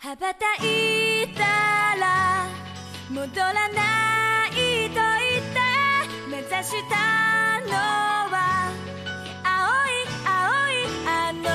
羽ばたいたら戻らないと言って目指したのは青い青いあの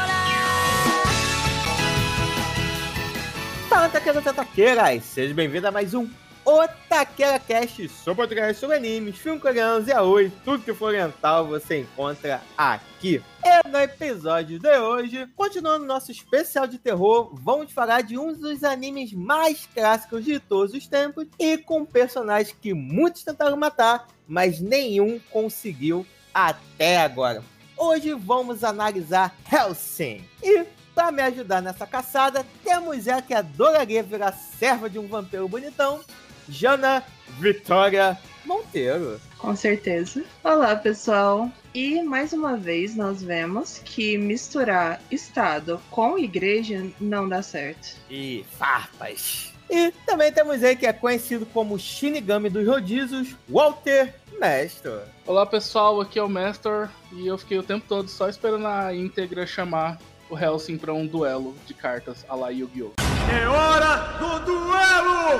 空。 Fala, taqueiros e taqueiras! Seja bem-vindo a mais um Otaqueira Cast, seu podcast sobre animes, filmes coreanos e aoi, tudo que for oriental você encontra aqui. E no episódio de hoje, continuando nosso especial de terror, vamos falar de um dos animes mais clássicos de todos os tempos e com personagens que muitos tentaram matar, mas nenhum conseguiu até agora. Hoje vamos analisar Hellsing e para me ajudar nessa caçada, temos ela que adoraria virar serva de um vampiro bonitão, Jana Vitória Monteiro. Com certeza. Olá, pessoal. E mais uma vez nós vemos que misturar Estado com igreja não dá certo. E farpas. E também temos ele que é conhecido como Shinigami dos rodízios, Walter Mestor. Olá, pessoal. Aqui é o Mestor e eu fiquei o tempo todo só esperando a íntegra chamar o Hellsing pra um duelo de cartas à la Yu-Gi-Oh! É hora do duelo!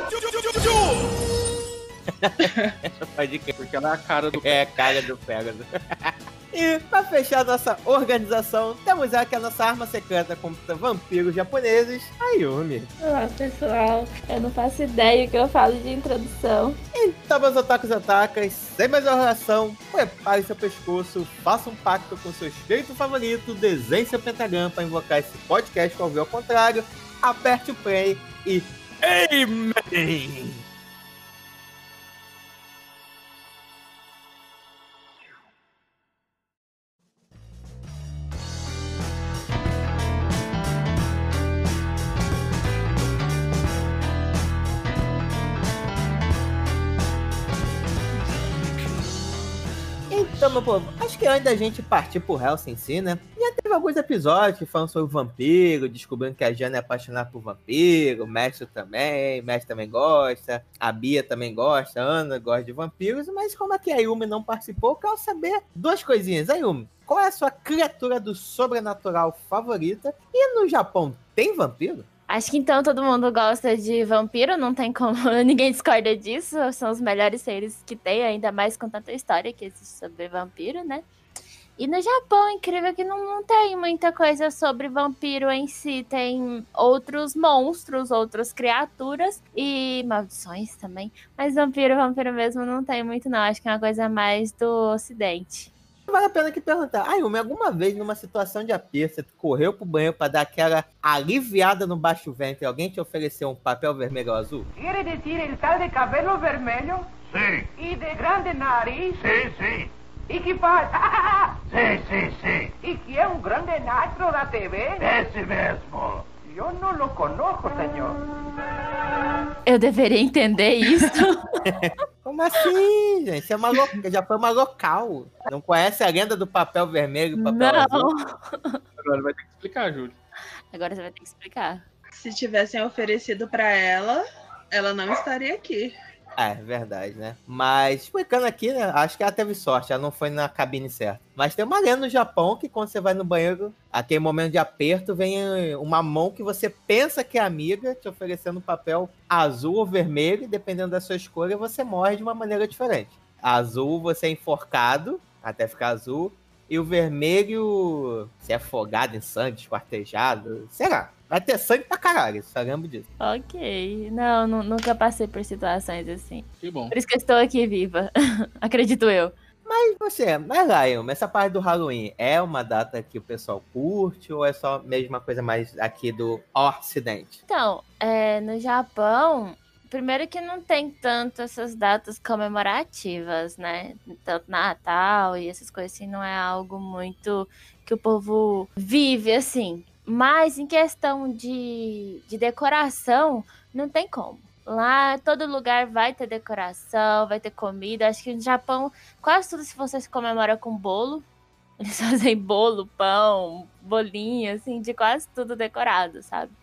Pode crer. Porque ela é a cara do... É, cara do Pégaso. E pra fechar nossa organização, temos ela que é a nossa arma secreta contra vampiros japoneses, Ayumi. Olá, pessoal. Eu não faço ideia o que eu falo de introdução. Então, meus otakus e otakas, sem mais enrolação, prepare seu pescoço, faça um pacto com seu espírito favorito, desenhe seu pentagrama para invocar esse podcast para ouvir ao contrário, aperte o play e... Amen! Então, meu povo, acho que antes da gente partir pro Hellsing em si, né? Já teve alguns episódios que falam sobre vampiro, descobrindo que a Jana é apaixonada por vampiro, o Mestre também gosta, a Bia também gosta, a Ana gosta de vampiros, mas como é que a Ayumi não participou, eu quero saber duas coisinhas. Ayumi, qual é a sua criatura do sobrenatural favorita? E no Japão, tem vampiro? Acho que então todo mundo gosta de vampiro, não tem como, ninguém discorda disso. São os melhores seres que tem, ainda mais com tanta história que existe sobre vampiro, né? E no Japão, incrível que não tem muita coisa sobre vampiro em si. Tem outros monstros, outras criaturas e maldições também. Mas vampiro mesmo não tem muito não, acho que é uma coisa mais do ocidente. Vale a pena aqui perguntar, Ayumi, alguma vez numa situação de aperto, você correu pro banheiro pra dar aquela aliviada no baixo ventre, alguém te ofereceu um papel vermelho ou azul? ¿Quiere decir el tal de cabelo vermelho? Sim, ¿Y de grande nariz? sim. ¿Y que faz? Sim. ¿Y que é grande nastro da TV? Esse mesmo. Yo no lo conozco, señor. Eu deveria entender isso. Como assim, gente? Você já foi uma local. Não conhece a lenda do papel vermelho e papel azul? Não. Agora vai ter que explicar, Júlio. Agora você vai ter que explicar. Se tivessem oferecido pra ela, ela não estaria aqui. É verdade, né? Mas, explicando aqui, né? Acho que ela teve sorte, ela não foi na cabine certa. Mas tem uma lenda no Japão que quando você vai no banheiro, aquele momento de aperto, vem uma mão que você pensa que é amiga, te oferecendo papel azul ou vermelho, e dependendo da sua escolha, você morre de uma maneira diferente. Azul, você é enforcado, até ficar azul, e o vermelho, você é afogado em sangue, esquartejado, sei lá. Vai ter sangue pra caralho, só lembro disso. Ok. Não, nunca passei por situações assim. Que bom. Por isso que eu estou aqui viva. Acredito eu. Mas Lion, essa parte do Halloween é uma data que o pessoal curte ou é só mesmo uma coisa mais aqui do Ocidente? Então, no Japão, primeiro que não tem tanto essas datas comemorativas, né? Tanto Natal e essas coisas assim, não é algo muito que o povo vive assim. Mas em questão de decoração, não tem como. Lá, todo lugar vai ter decoração, vai ter comida. Acho que no Japão, quase tudo se você se comemora com bolo. Eles fazem bolo, pão, bolinho, assim, de quase tudo decorado, sabe?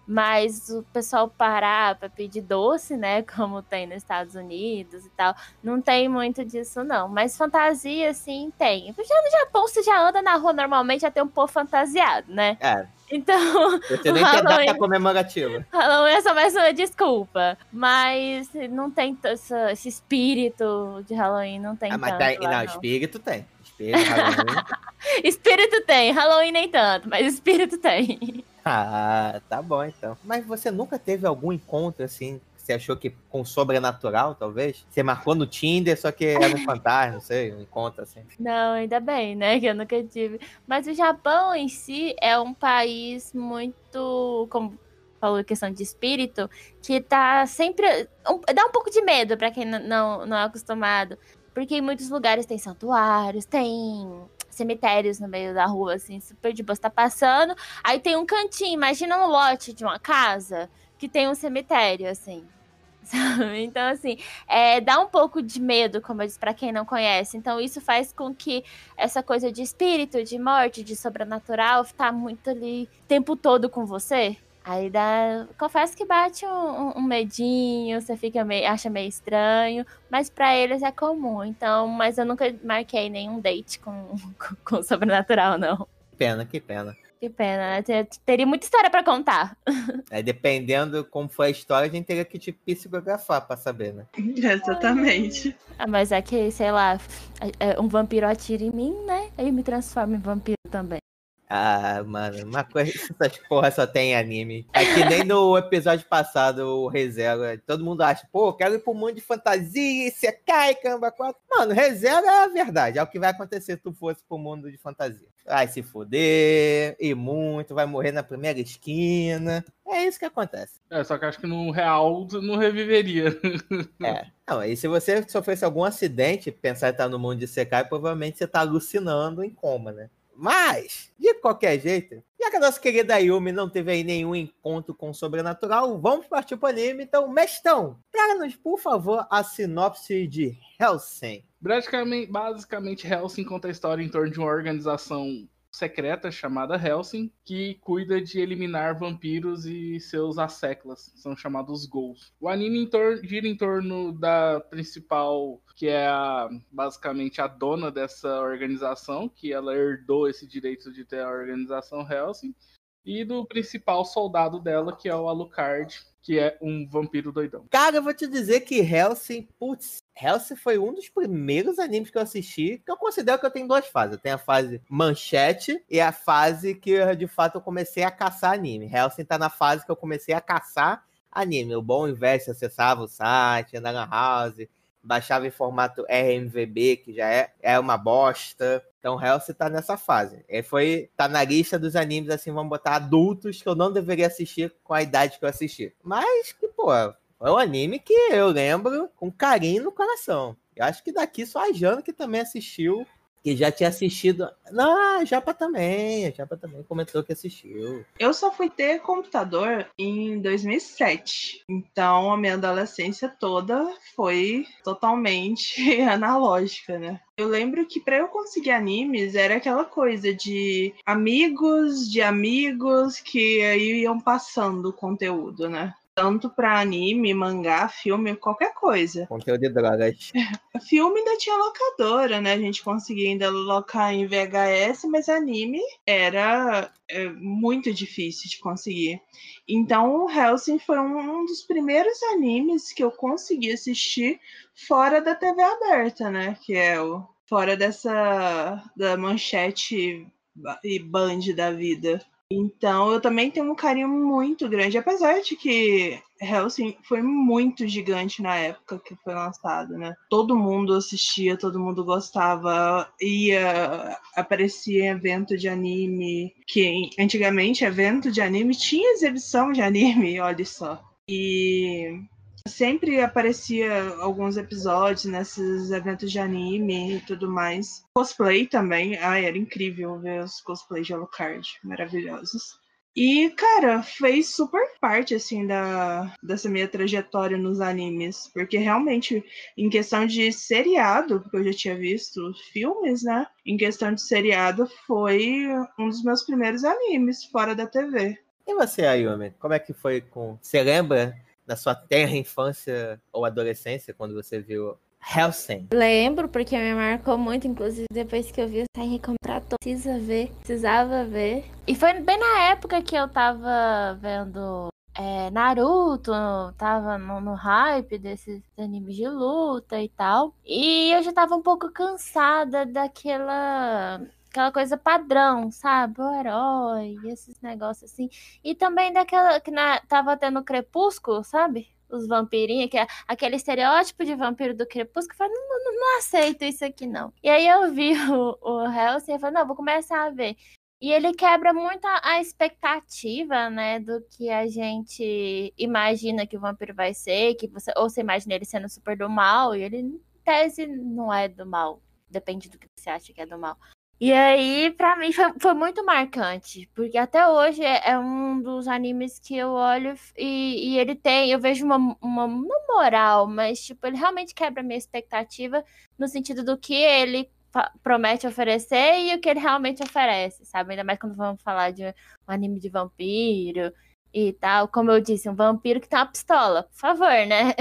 Mas o pessoal parar pra pedir doce, né, como tem nos Estados Unidos e tal, não tem muito disso, não. Mas fantasia, sim, tem. Já no Japão, você já anda na rua normalmente, já tem um povo fantasiado, né? Então, você nem tem data comemorativa. Halloween é só mais uma desculpa. Mas não tem esse espírito de Halloween, não tem mas tanto lá, não. Espírito tem. Espírito, Halloween. Espírito tem, Halloween nem tanto, mas espírito tem. Ah, tá bom então. Mas você nunca teve algum encontro assim, que você achou que com sobrenatural, talvez? Você marcou no Tinder, só que era um fantasma, não sei, um encontro assim. Não, ainda bem, né, que eu nunca tive. Mas o Japão em si é um país muito, como falou, questão de espírito, que tá sempre... dá um pouco de medo pra quem não é acostumado. Porque em muitos lugares tem santuários, tem cemitérios no meio da rua, assim, super de boa. Você tá passando, aí tem um cantinho, imagina um lote de uma casa que tem um cemitério, assim. Sabe? Então, assim, dá um pouco de medo, como eu disse, pra quem não conhece. Então, isso faz com que essa coisa de espírito, de morte, de sobrenatural, tá muito ali o tempo todo com você. Aí confesso que bate um medinho, você acha meio estranho, mas pra eles é comum. Então, mas eu nunca marquei nenhum date com sobrenatural, não. Que pena. Que pena, né? Teria muita história pra contar. Dependendo como foi a história, a gente teria que te psicografar pra saber, né? Exatamente. Mas é que, sei lá, um vampiro atira em mim, né? Aí eu me transformo em vampiro também. Ah, mano, uma coisa, essas porra só tem em anime. É que nem no episódio passado, o ReZero, todo mundo acha, pô, quero ir pro mundo de fantasia, Isekai, caramba, 4. Mano, ReZero é a verdade, é o que vai acontecer se tu fosse pro mundo de fantasia. Vai se foder, e muito, vai morrer na primeira esquina. É isso que acontece. Só que acho que no real não reviveria. Não, e se você sofresse algum acidente, pensar em estar no mundo de Isekai, provavelmente você tá alucinando em coma, né? Mas, de qualquer jeito, já que a nossa querida Yumi não teve aí nenhum encontro com o sobrenatural, vamos partir pro anime. Então, Mestão, traga-nos, por favor, a sinopse de Hellsing. Basicamente, Hellsing conta a história em torno de uma organização secreta chamada Hellsing, que cuida de eliminar vampiros e seus asseclas, são chamados ghouls. O anime gira em torno da principal, que é basicamente a dona dessa organização, que ela herdou esse direito de ter a organização Hellsing, e do principal soldado dela, que é o Alucard, que é um vampiro doidão. Cara, eu vou te dizer que Hellsing foi um dos primeiros animes que eu assisti, que eu considero que eu tenho duas fases. Eu tenho a fase manchete e a fase que, de fato, eu comecei a caçar anime. Hellsing tá na fase que eu comecei a caçar anime. O bom investe, acessava o site, na Lan House, baixava em formato RMVB, que já é uma bosta. Então, Hellsing tá nessa fase. Tá na lista dos animes, assim, vamos botar adultos que eu não deveria assistir com a idade que eu assisti. Mas que, pô, foi um anime que eu lembro com carinho no coração. Eu acho que daqui só a Jana que também assistiu, que já tinha assistido. Não, a Japa também comentou que assistiu. Eu só fui ter computador em 2007. Então a minha adolescência toda foi totalmente analógica, né? Eu lembro que para eu conseguir animes era aquela coisa de amigos que aí iam passando o conteúdo, né? Tanto pra anime, mangá, filme, qualquer coisa. Conteúdo de drogas. Filme ainda tinha locadora, né? A gente conseguia ainda locar em VHS, mas anime era muito difícil de conseguir. Então, o Hellsing foi um dos primeiros animes que eu consegui assistir fora da TV aberta, né? Que é fora da manchete e Band da vida. Então, eu também tenho um carinho muito grande, apesar de que Hellsing foi muito gigante na época que foi lançado, né? Todo mundo assistia, todo mundo gostava, aparecia em evento de anime, que antigamente evento de anime tinha exibição de anime, olha só. E sempre aparecia alguns episódios nesses eventos de anime e tudo mais. Cosplay também. Era incrível ver os cosplays de Alucard. Maravilhosos. E, cara, fez super parte, assim, dessa minha trajetória nos animes. Porque, realmente, em questão de seriado, porque eu já tinha visto filmes, né? Em questão de seriado, foi um dos meus primeiros animes fora da TV. E você, Ayumi? Como é que foi com... Você lembra da sua tenra infância ou adolescência quando você viu Hellsing? Lembro, porque me marcou muito, inclusive depois que eu vi, eu saí comprar, precisava ver. E foi bem na época que eu tava vendo Naruto, tava no hype desses animes de luta e tal. E eu já tava um pouco cansada daquela coisa padrão, sabe? O herói, esses negócios assim. E também daquela que tava tendo Crepúsculo, sabe? Os vampirinhos, que é aquele estereótipo de vampiro do Crepúsculo. Eu falei, não aceito isso aqui, não. E aí eu vi o Hellsing e falei, não, vou começar a ver. E ele quebra muito a expectativa, né, do que a gente imagina que o vampiro vai ser, ou você imagina ele sendo super do mal, e ele, em tese, não é do mal. Depende do que você acha que é do mal. E aí, pra mim, foi muito marcante, porque até hoje é um dos animes que eu olho e ele eu vejo uma não moral, mas, tipo, ele realmente quebra a minha expectativa no sentido do que ele promete oferecer e o que ele realmente oferece, sabe? Ainda mais quando vamos falar de um anime de vampiro e tal. Como eu disse, um vampiro que tem uma pistola. Por favor, né?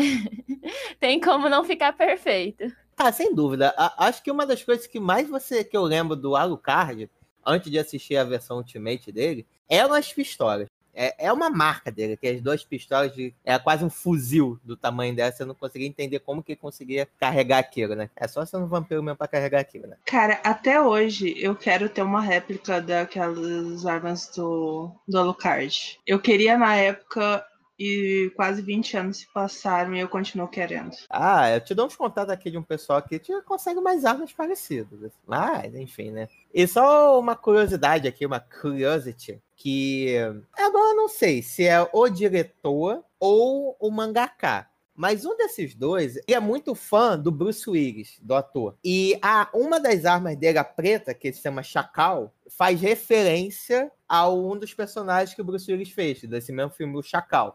Tem como não ficar perfeito. Ah, sem dúvida. Acho que uma das coisas que eu lembro do Alucard, antes de assistir a versão Ultimate dele, eram as pistolas. É uma marca dele, que as duas pistolas é quase um fuzil do tamanho dela. Você não conseguia entender como que ele conseguia carregar aquilo, né? É só ser um vampiro mesmo pra carregar aquilo, né? Cara, até hoje eu quero ter uma réplica daquelas armas do Alucard. Eu queria na época e quase 20 anos se passaram e eu continuo querendo. Eu te dou uns contatos aqui de um pessoal que consegue mais armas parecidas. Mas, enfim, né? E só uma curiosidade aqui, uma curiosity, que agora eu não sei se é o diretor ou o mangaka. Mas um desses dois, ele é muito fã do Bruce Willis, do ator. E uma das armas dele, a preta, que se chama Chacal, faz referência a um dos personagens que o Bruce Willis fez, desse mesmo filme, o Chacal.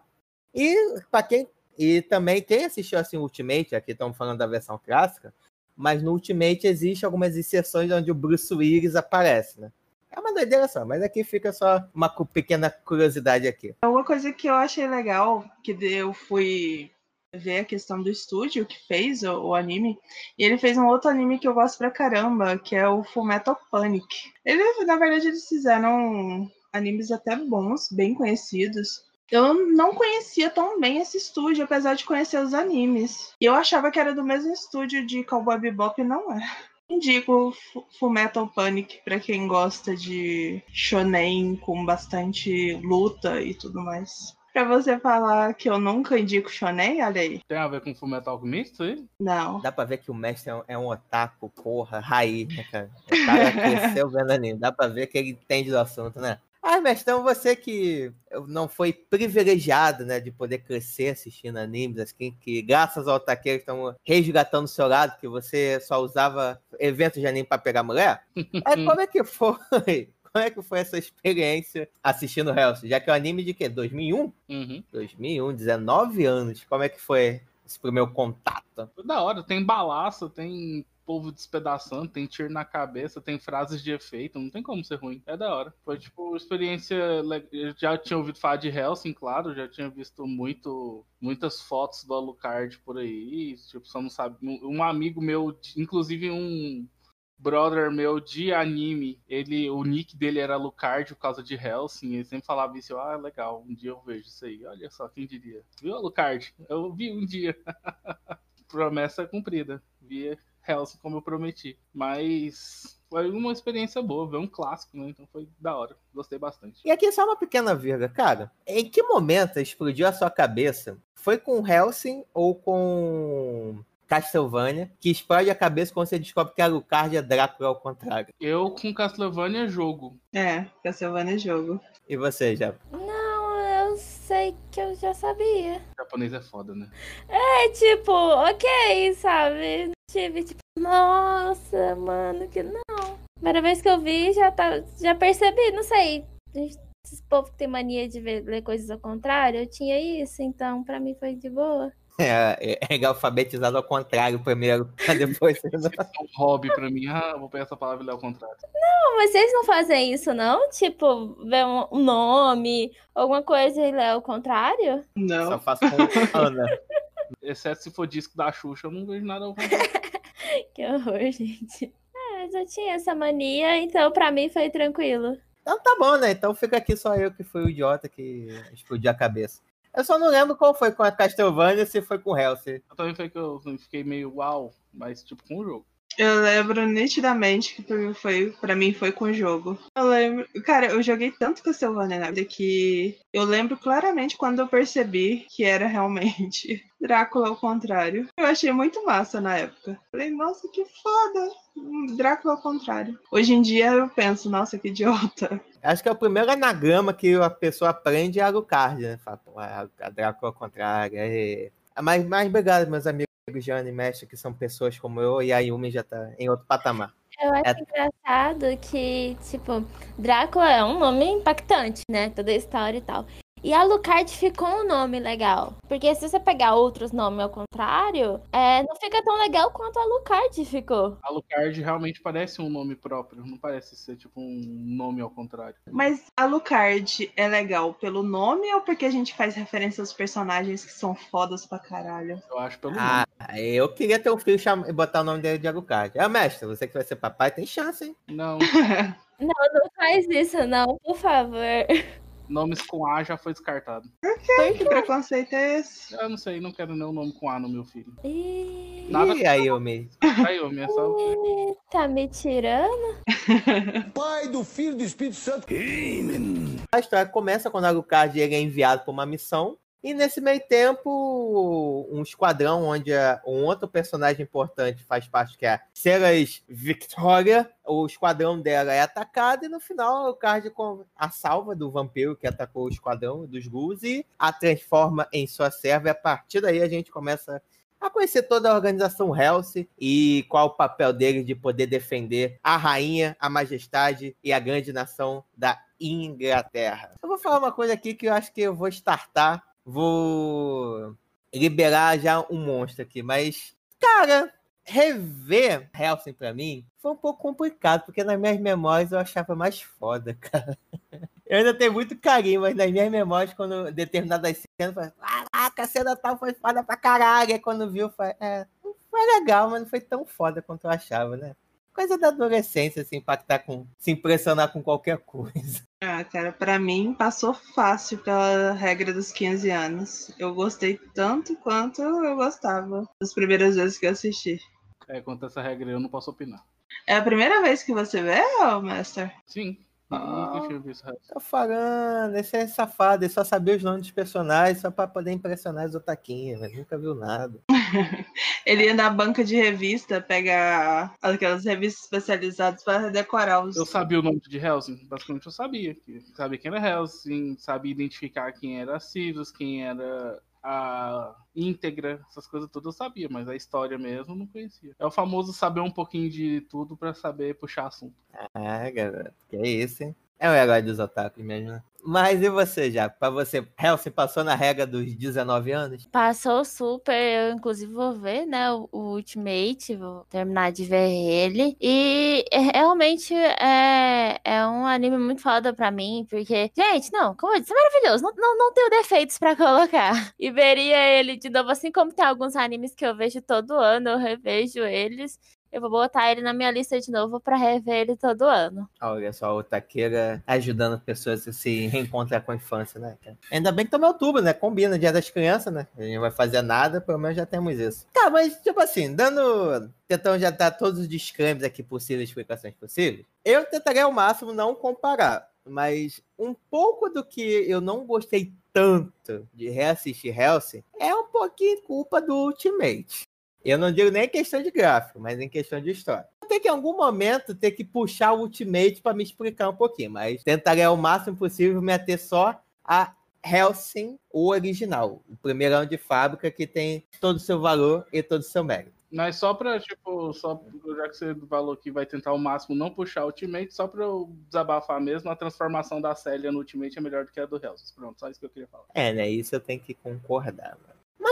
E também quem assistiu assim o Ultimate, aqui estamos falando da versão clássica, mas no Ultimate existe algumas inserções onde o Bruce Willis aparece, né? É uma doideira só, mas aqui fica só uma pequena curiosidade aqui. Uma coisa que eu achei legal, que eu fui ver a questão do estúdio que fez o anime, e ele fez um outro anime que eu gosto pra caramba, que é o Fullmetal Panic. Na verdade, eles fizeram animes até bons, bem conhecidos. Eu não conhecia tão bem esse estúdio, apesar de conhecer os animes. E eu achava que era do mesmo estúdio de Cowboy Bebop, e não é. Indico Fullmetal Panic pra quem gosta de shonen com bastante luta e tudo mais. Pra você falar que eu nunca indico shonen, olha aí. Tem a ver com Fullmetal Alchemist aí? Não. Dá pra ver que o mestre é um otaku, porra, raiz, né, cara? O cara cresceu vendo anime. Dá pra ver que ele entende do assunto, né? Mestrão, você que não foi privilegiado, né, de poder crescer assistindo animes, assim, que graças ao Taqueiro estão resgatando o seu lado, que você só usava eventos de anime pra pegar mulher. Como é que foi? Como é que foi essa experiência assistindo Hellsing? Já que é um anime de quê? 2001? Uhum. 2001, 19 anos. Como é que foi esse primeiro contato? Da hora, tem balaço, tem povo despedaçando, tem tiro na cabeça, tem frases de efeito, não tem como ser ruim. É da hora. Foi tipo experiência. Eu já tinha ouvido falar de Hellsing, claro, já tinha visto muitas fotos do Alucard por aí. Tipo, só não sabe. Um amigo meu, inclusive um brother meu de anime, o nick dele era Alucard por causa de Hellsing, ele sempre falava isso, legal, um dia eu vejo isso aí, olha só, quem diria, viu Alucard? Eu vi um dia. Promessa cumprida, vi Hellsing como eu prometi, mas foi uma experiência boa, ver um clássico, né, então foi da hora, gostei bastante. E aqui só uma pequena vírgula, cara, em que momento explodiu a sua cabeça? Foi com Hellsing ou com Castlevania, que explode a cabeça quando você descobre que Alucard é Drácula ao contrário? Eu com Castlevania jogo. Castlevania jogo. E você, já? Não, eu sei que eu já sabia. O japonês é foda, né? Tipo, ok, sabe? Tive tipo, nossa, mano, que não. Primeira vez que eu vi, já percebi, não sei. Esses povos que tem mania de ler coisas ao contrário, eu tinha isso, então pra mim foi de boa. É alfabetizado ao contrário primeiro, pra depois... É um hobby pra mim. Vou pegar essa palavra e ler ao contrário. Não, mas vocês não fazem isso, não? Tipo, ver um nome, alguma coisa e ler ao contrário? Só Não. faço com Ana. Exceto se for disco da Xuxa, eu não vejo nada ao contrário. Que horror, gente. Mas eu tinha essa mania, então pra mim foi tranquilo. Então tá bom, né? Então fica aqui só eu que fui o idiota que explodiu a cabeça. Eu só não lembro qual foi com a Castlevania, se foi com o Hellsing. Eu também foi que eu fiquei meio uau, mas tipo com o jogo. Eu lembro nitidamente que pra mim foi com o jogo. Eu lembro. Cara, eu joguei tanto Castlevania na vida que eu lembro claramente quando eu percebi que era realmente Drácula ao contrário. Eu achei muito massa na época. Falei, nossa, que foda! Drácula ao contrário. Hoje em dia eu penso, nossa, que idiota. Acho que é o primeiro anagrama que a pessoa aprende é Alucard, né? Fala, pô, a Drácula ao contrário. Mas obrigado, meus amigos Jane e Mestre, que são pessoas como eu, e a Yumi já tá em outro patamar. Eu acho engraçado que, tipo, Drácula é um nome impactante, né? Toda a história e tal. E Alucard ficou um nome legal. Porque se você pegar outros nomes ao contrário, não fica tão legal quanto Alucard ficou. Alucard realmente parece um nome próprio, não parece ser tipo um nome ao contrário. Mas Alucard é legal pelo nome ou porque a gente faz referência aos personagens que são fodas pra caralho? Eu acho pelo nome. Eu queria ter um filho e botar o nome dele de Alucard. Mestre, você que vai ser papai, tem chance, hein? Não, Não faz isso não, por favor. nomes com A já foi descartado. Que preconceito é esse? Eu não sei, não quero nenhum nome com A no meu filho. Ih, Nada E aí, Yumi? Aí, eu minha só. tá me tirando? Pai do Filho e do Espírito Santo. A história começa quando Alucard ele é enviado para uma missão. E nesse meio tempo, um esquadrão onde um outro personagem importante faz parte, que é a Ceres Victoria. O esquadrão dela é atacado e no final o Card a salva do vampiro que atacou o esquadrão dos ghouls e a transforma em sua serva. E a partir daí a gente começa a conhecer toda a organização Hellsing e qual o papel dele de poder defender a rainha, a majestade e a grande nação da Inglaterra. Eu vou falar uma coisa aqui que eu acho que eu vou startar. Vou liberar já um monstro aqui, mas, cara, rever Hellsing pra mim foi um pouco complicado, porque nas minhas memórias eu achava mais foda, cara. Eu ainda tenho muito carinho, mas nas minhas memórias, quando determinadas cenas, eu falei, caraca, a cena tal foi foda pra caralho. E quando viu, foi legal, mas não foi tão foda quanto eu achava, né? Coisa da adolescência, se impactar se impressionar com qualquer coisa. Cara, pra mim passou fácil pela regra dos 15 anos. Eu gostei tanto quanto eu gostava das primeiras vezes que eu assisti. Quanto a essa regra eu não posso opinar. É a primeira vez que você vê, Master? Sim. Nunca tinha visto Hellsing. Tô falando, esse é safado, ele só sabia os nomes dos personagens só pra poder impressionar os otaquinhos, mas nunca viu nada. Ele ia na banca de revista, pega aquelas revistas especializadas para decorar os... Eu sabia o nome de Hellsing, basicamente eu sabia. Sabia quem era Hellsing, sabia identificar quem era a Sirius, quem era a íntegra, essas coisas todas eu sabia, mas a história mesmo eu não conhecia. É o famoso saber um pouquinho de tudo pra saber puxar assunto. Garoto, que é isso, hein? É o herói dos otakus mesmo, né? Mas e você, já? Pra você, Hellsing passou na regra dos 19 anos? Passou super, eu inclusive vou ver, né, o Ultimate, vou terminar de ver ele. E realmente é um anime muito foda pra mim, porque, gente, não, como eu disse, é maravilhoso, não tenho defeitos pra colocar. E veria ele de novo, assim como tem alguns animes que eu vejo todo ano, eu revejo eles. Eu vou botar ele na minha lista de novo pra rever ele todo ano. Olha só, o Taqueira ajudando pessoas a se reencontrar com a infância, né, cara? Ainda bem que tá no outubro, né? Combina, Dia das Crianças, né? A gente não vai fazer nada, pelo menos já temos isso. Tá, mas tipo assim, tentando já dar todos os disclaimers aqui possíveis, explicações possíveis, eu tentaria ao máximo não comparar, mas um pouco do que eu não gostei tanto de reassistir Hellsing é um pouquinho culpa do Ultimate. Eu não digo nem em questão de gráfico, mas em questão de história. Eu tenho que em algum momento ter que puxar o Ultimate para me explicar um pouquinho, mas tentarei ao máximo possível me ater só a Hellsing, o original, o primeirão de fábrica que tem todo o seu valor e todo o seu mérito. Mas só pra, já que você falou que vai tentar ao máximo não puxar o Ultimate, só pra eu desabafar mesmo, a transformação da Célia no Ultimate é melhor do que a do Hellsing. Pronto, só isso que eu queria falar. Né? Isso eu tenho que concordar, mano. Mas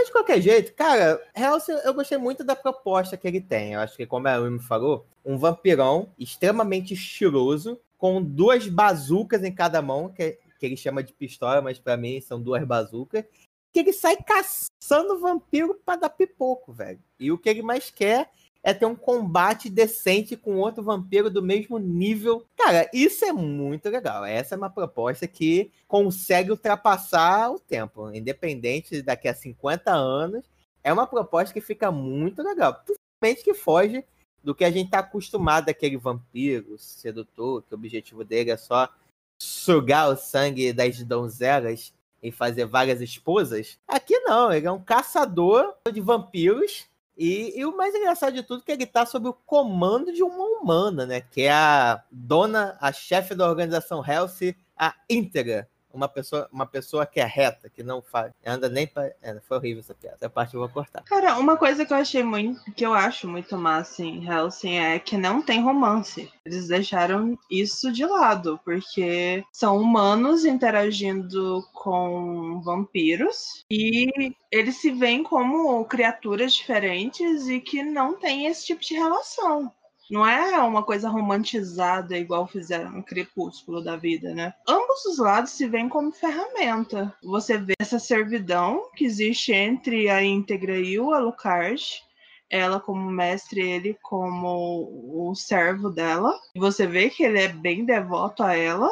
Mas de qualquer jeito, cara, Hellsing, eu gostei muito da proposta que ele tem. Eu acho que, como a Amy falou, um vampirão extremamente estiloso, com 2 bazucas em cada mão, que ele chama de pistola, mas pra mim são 2 bazucas, que ele sai caçando vampiro pra dar pipoco, velho. E o que ele mais quer é ter um combate decente com outro vampiro do mesmo nível. Cara, isso é muito legal. Essa é uma proposta que consegue ultrapassar o tempo. Independente daqui a 50 anos, é uma proposta que fica muito legal. Principalmente que foge do que a gente tá acostumado daquele vampiro sedutor, que o objetivo dele é só sugar o sangue das donzelas e fazer várias esposas. Aqui não, ele é um caçador de vampiros. E o mais engraçado de tudo é que ele tá sob o comando de uma humana, né? Que é a chefe da organização Hellsing, a íntegra. Uma pessoa que é reta, que não anda nem pra... foi horrível essa piada. Essa parte eu vou cortar. Cara, uma coisa que eu acho muito massa em Hellsing é que não tem romance. Eles deixaram isso de lado, porque são humanos interagindo com vampiros e eles se veem como criaturas diferentes e que não tem esse tipo de relação. Não é uma coisa romantizada igual fizeram no Crepúsculo da vida, né? Ambos os lados se veem como ferramenta. Você vê essa servidão que existe entre a íntegra e o Alucard. Ela como mestre, ele como o servo dela. Você vê que ele é bem devoto a ela,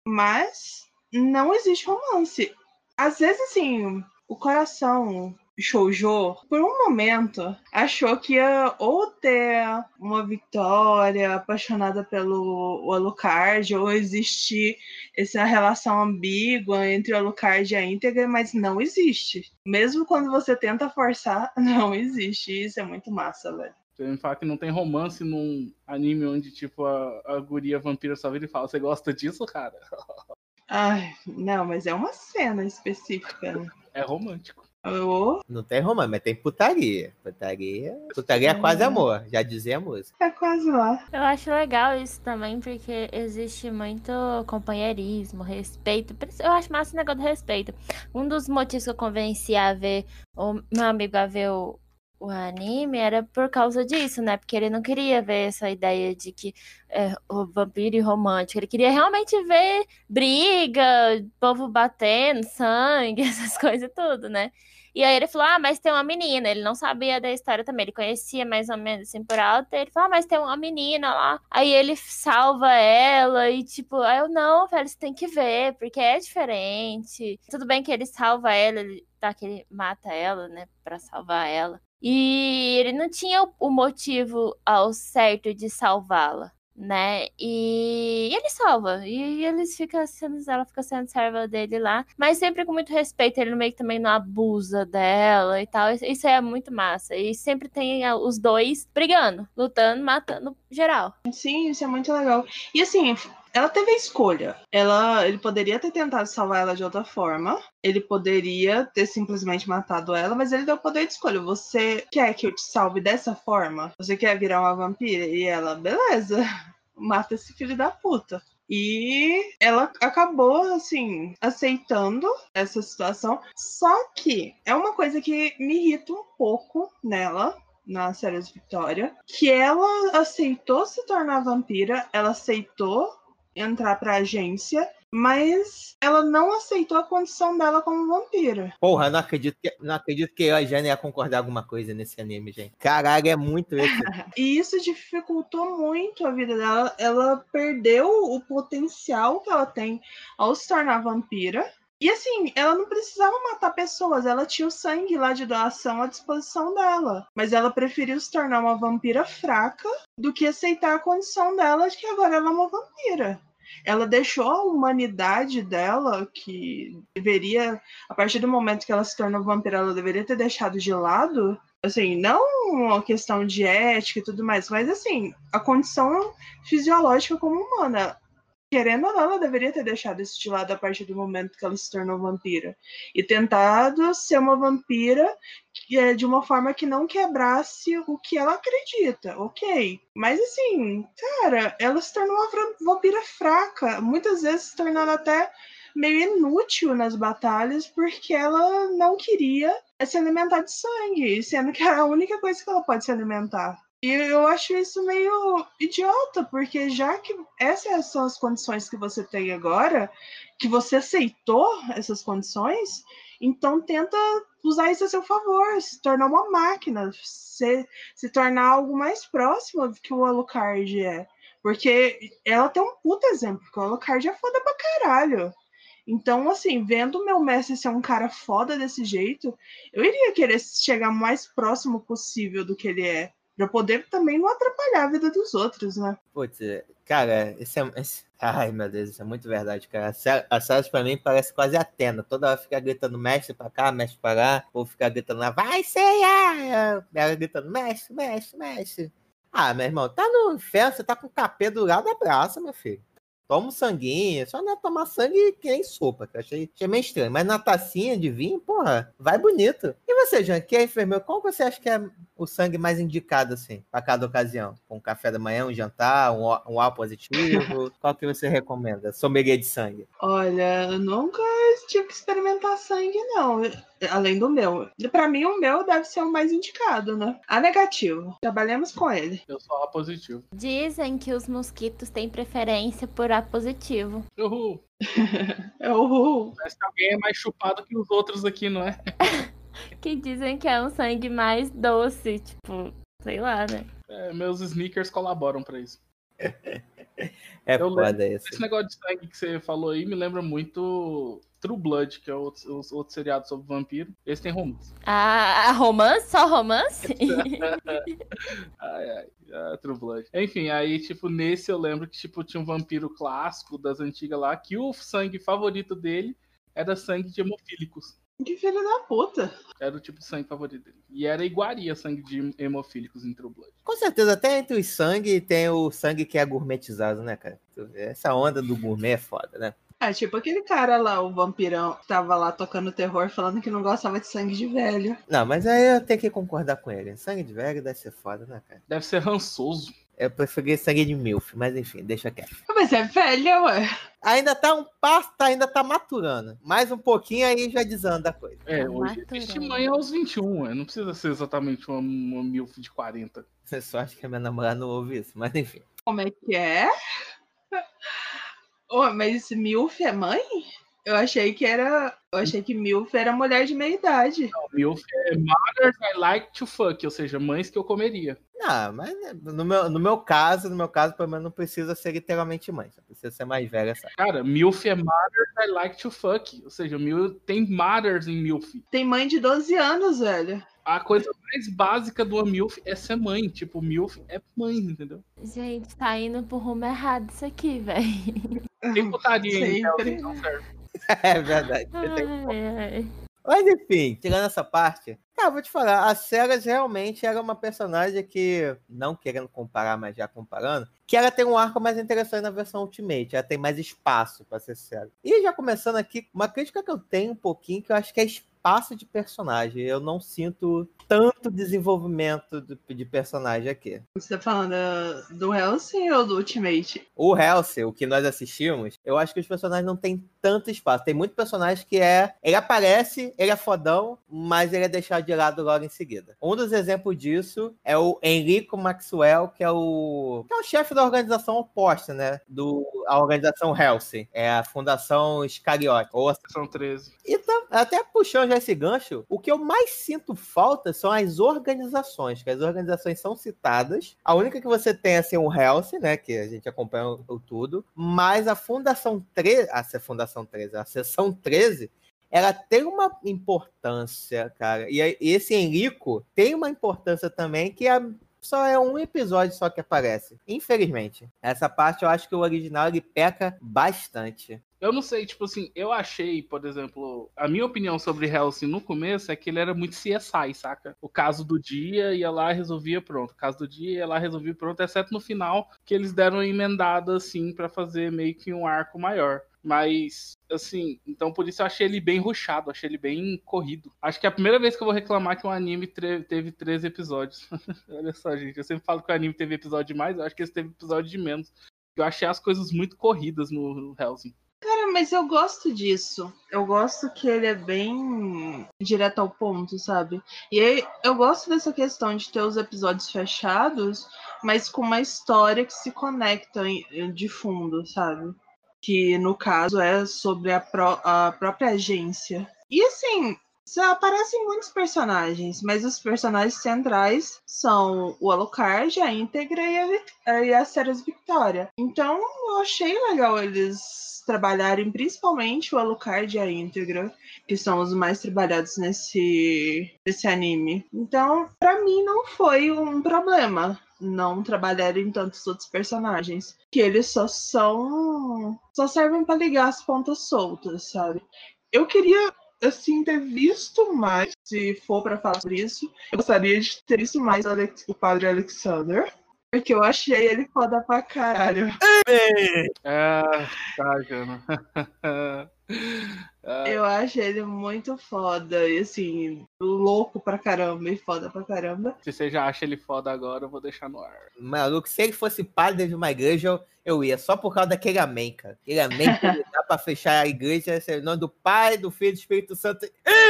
mas não existe romance. Às vezes, assim, o coração shoujo, por um momento, achou que ia ou ter uma Victoria apaixonada pelo Alucard, ou existir essa relação ambígua entre o Alucard e a íntegra, mas não existe. Mesmo quando você tenta forçar, não existe. Isso é muito massa, velho. Você me fala que não tem romance num anime onde, tipo, a guria vampira só vira e fala: você gosta disso, cara? Ai, não, mas é uma cena específica, né? É romântico. Não tem romance, mas tem putaria. Putaria é quase amor, já dizia a música. É quase lá. Eu acho legal isso também, porque existe muito companheirismo, respeito. Eu acho massa o negócio do respeito. Um dos motivos que eu convenci a ver o meu amigo a ver o anime era por causa disso, né? Porque ele não queria ver essa ideia de que o vampiro e romântico. Ele queria realmente ver briga, povo batendo, sangue, essas coisas tudo, né? E aí ele falou, mas tem uma menina. Ele não sabia da história também. Ele conhecia mais ou menos assim por alto. Ele falou, mas tem uma menina lá. Aí ele salva ela e tipo, aí eu, não, velho, você tem que ver, porque é diferente. Tudo bem que ele salva ela, que ele mata ela, né, pra salvar ela. E ele não tinha o motivo ao certo de salvá-la, né? E ele salva. E ela fica sendo serva dele lá. Mas sempre com muito respeito. Ele meio que também não abusa dela e tal. Isso é muito massa. E sempre tem os dois brigando, lutando, matando geral. Sim, isso é muito legal. E assim, ela teve a escolha. Ele poderia ter tentado salvar ela de outra forma. Ele poderia ter simplesmente matado ela, mas ele deu o poder de escolha. Você quer que eu te salve dessa forma? Você quer virar uma vampira? E ela, beleza, mata esse filho da puta. E ela acabou, assim, aceitando essa situação. Só que é uma coisa que me irrita um pouco nela, na série de Victoria, que ela aceitou se tornar vampira, ela aceitou entrar pra agência, mas ela não aceitou a condição dela como vampira. Porra, não acredito que eu e a Jane ia concordar alguma coisa nesse anime, gente. Caralho, é muito esse. E isso dificultou muito a vida dela. Ela perdeu o potencial que ela tem ao se tornar vampira. E assim, ela não precisava matar pessoas, ela tinha o sangue lá de doação à disposição dela. Mas ela preferiu se tornar uma vampira fraca do que aceitar a condição dela de que agora ela é uma vampira. Ela deixou a humanidade dela, que deveria, a partir do momento que ela se tornou vampira, ela deveria ter deixado de lado. Assim, não uma questão de ética e tudo mais, mas assim, a condição fisiológica como humana. Querendo ou não, ela deveria ter deixado isso de lado a partir do momento que ela se tornou vampira. E tentado ser uma vampira de uma forma que não quebrasse o que ela acredita, ok. Mas assim, cara, ela se tornou uma vampira fraca. Muitas vezes se tornando até meio inútil nas batalhas porque ela não queria se alimentar de sangue, sendo que é a única coisa que ela pode se alimentar. E eu acho isso meio idiota, porque já que essas são as condições que você tem agora, que você aceitou essas condições, então tenta usar isso a seu favor, se tornar uma máquina, se tornar algo mais próximo do que o Alucard é. Porque ela tem um puta exemplo, porque o Alucard é foda pra caralho. Então, assim, vendo o meu mestre ser um cara foda desse jeito, eu iria querer chegar o mais próximo possível do que ele é. Pra poder também não atrapalhar a vida dos outros, né? Putz, cara, ai, meu Deus, isso é muito verdade, cara. A Celas pra mim parece quase Atena. Toda hora fica gritando mestre pra cá, mestre pra lá. Ou fica gritando lá, vai, Seiya! Ela gritando, mestre, mestre, mestre. Ah, meu irmão, tá no inferno, você tá com o capê do lado, abraça, meu filho. Toma um sanguinho, só não é tomar sangue que nem sopa, que eu achei meio estranho. Mas na tacinha de vinho, porra, vai bonito. E você, Jean, que é enfermeiro, qual você acha que é o sangue mais indicado, assim, pra cada ocasião? Um café da manhã, um jantar, um A positivo? Qual que você recomenda? Sommelier de sangue. Olha, eu nunca tive que experimentar sangue, não. Além do meu. Pra mim, o meu deve ser o mais indicado, né? A negativo. Trabalhamos com ele. Eu sou A positivo. Dizem que os mosquitos têm preferência por A positivo. Uhul. É o Parece que alguém é mais chupado que os outros aqui, não é? Que dizem que é um sangue mais doce, tipo, sei lá, né? Meus sneakers colaboram pra isso. É Eu foda lembro, isso. esse negócio de sangue que você falou aí me lembra muito True Blood, que é outro seriado sobre vampiro. Esse tem romance. Ah, romance? Só romance? Ai, True Blood. Enfim, aí, tipo, nesse eu lembro que, tipo, tinha um vampiro clássico das antigas lá, que o sangue favorito dele era sangue de hemofílicos. Que filho da puta. Era o tipo de sangue favorito dele. E era iguaria sangue de hemofílicos em True Blood. Com certeza, até entre os sangue tem o sangue que é gourmetizado, né, cara? Essa onda do gourmet é foda, né? É tipo aquele cara lá, o vampirão, que tava lá tocando terror, falando que não gostava de sangue de velho. Não, mas aí eu tenho que concordar com ele. Sangue de velho deve ser foda, né, cara? Deve ser rançoso. Eu preferi sangue de milf, mas enfim, deixa quieto. Mas é velho, ué. Ainda tá um passo, ainda tá maturando. Mais um pouquinho aí já desanda a coisa. Hoje existe mãe aos 21, não precisa ser exatamente uma milf de 40. Você só acha que a minha namorada não ouve isso, mas enfim. Como é que é? Oh, mas MILF é mãe? Eu achei que MILF era mulher de meia idade. Não, MILF é Mothers I Like to Fuck, ou seja, mães que eu comeria. Não, mas no meu caso, pelo menos não precisa ser literalmente mãe. Só precisa ser mais velha, sabe? Cara, MILF é Mothers I Like to Fuck, ou seja, tem Mothers em MILF. Tem mãe de 12 anos, velho. A coisa mais básica do MILF é ser mãe. Tipo, MILF é mãe, entendeu? Gente, tá indo pro rumo errado isso aqui, velho. Tem putaria em Sempre. não serve. É verdade. Ai. Mas enfim, tirando essa parte, cara, vou te falar, a Ceras realmente era uma personagem que, não querendo comparar, mas já comparando, que ela tem um arco mais interessante na versão Ultimate, ela tem mais espaço, pra ser sério. E já começando aqui, uma crítica que eu tenho um pouquinho, que eu acho que é espaço de personagem. Eu não sinto tanto desenvolvimento de personagem aqui. Você tá falando do Hellsing ou do Ultimate? O Hellsing, o que nós assistimos, eu acho que os personagens não têm tanto espaço. Tem muito personagem que ele aparece, ele é fodão, mas ele é deixado de lado logo em seguida. Um dos exemplos disso é o Enrico Maxwell, que é o chefe da organização oposta, né? A organização Hellsing. É a Fundação Iscariote. São 13. Então, até puxando já esse gancho, o que eu mais sinto falta são as organizações, que as organizações são citadas. A única que você tem, assim, o Hellsing, né, que a gente acompanha o tudo, mas a Fundação 13, a Seção 13, ela tem uma importância, cara, e esse Enrico tem uma importância também, que só é um episódio só que aparece, infelizmente. Essa parte eu acho que o original ele peca bastante. Eu não sei, tipo assim, eu achei, por exemplo, a minha opinião sobre Hellsing no começo é que ele era muito CSI, saca? O caso do dia ia lá, resolvia, pronto. O caso do dia ia lá, resolvia, pronto, exceto no final, que eles deram uma emendada, assim, pra fazer meio que um arco maior. Mas, assim, então por isso eu achei ele bem rushado, achei ele bem corrido. Acho que é a primeira vez que eu vou reclamar que um anime teve 13 episódios. Olha só, gente, eu sempre falo que o anime teve episódio demais, eu acho que esse teve episódio de menos. Eu achei as coisas muito corridas no Hellsing. Cara, Mas eu gosto disso. Eu gosto que ele é bem direto ao ponto, sabe? E aí, eu gosto dessa questão de ter os episódios fechados, mas com uma história que se conecta de fundo, sabe? Que no caso é sobre a própria agência. E assim, só aparecem muitos personagens, mas os personagens centrais são o Alucard, a Íntegra e a Ceres Victoria. Então eu achei legal eles trabalharem principalmente o Alucard e a Íntegra, que são os mais trabalhados nesse anime. Então, pra mim não foi um problema não trabalharem tantos outros personagens, que eles só servem pra ligar as pontas soltas, sabe? Eu queria assim ter visto mais, se for pra falar sobre isso, eu gostaria de ter visto mais o Padre Alexander, porque eu achei ele foda pra caralho. Tá, Jana. Eu acho ele muito foda, e assim, louco pra caramba e foda pra caramba. Se você já acha ele foda agora, eu vou deixar no ar. Maluco, se ele fosse padre de uma igreja, eu ia, só por causa daquele amém, cara. Aquele amém que ele dá pra fechar a igreja, é o nome do Pai, do Filho e do Espírito Santo.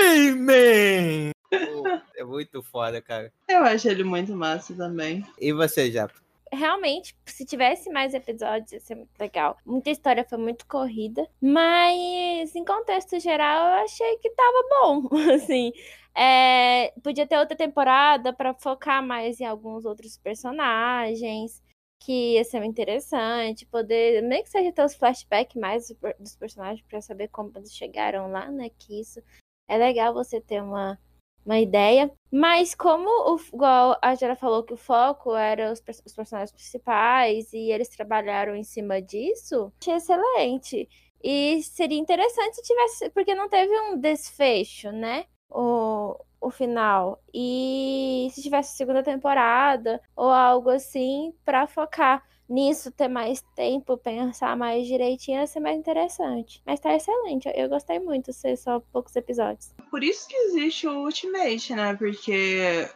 Amém! Pô, é muito foda, cara. Eu acho ele muito massa também. E você, Japa? Realmente, se tivesse mais episódios, ia ser muito legal. Muita história foi muito corrida, mas em contexto geral, eu achei que tava bom, assim. Podia ter outra temporada pra focar mais em alguns outros personagens, que ia ser interessante, poder, nem que seja ter os flashbacks mais dos personagens pra saber como eles chegaram lá, né, que isso é legal você ter uma ideia, mas como igual a Jara falou que o foco era os personagens principais e eles trabalharam em cima disso, achei excelente. E seria interessante se tivesse, porque não teve um desfecho, né? O final. E se tivesse segunda temporada ou algo assim pra focar nisso, ter mais tempo, pensar mais direitinho, ia ser mais interessante. Mas tá excelente, eu gostei muito, ser só poucos episódios. Por isso que existe o Ultimate, né? Porque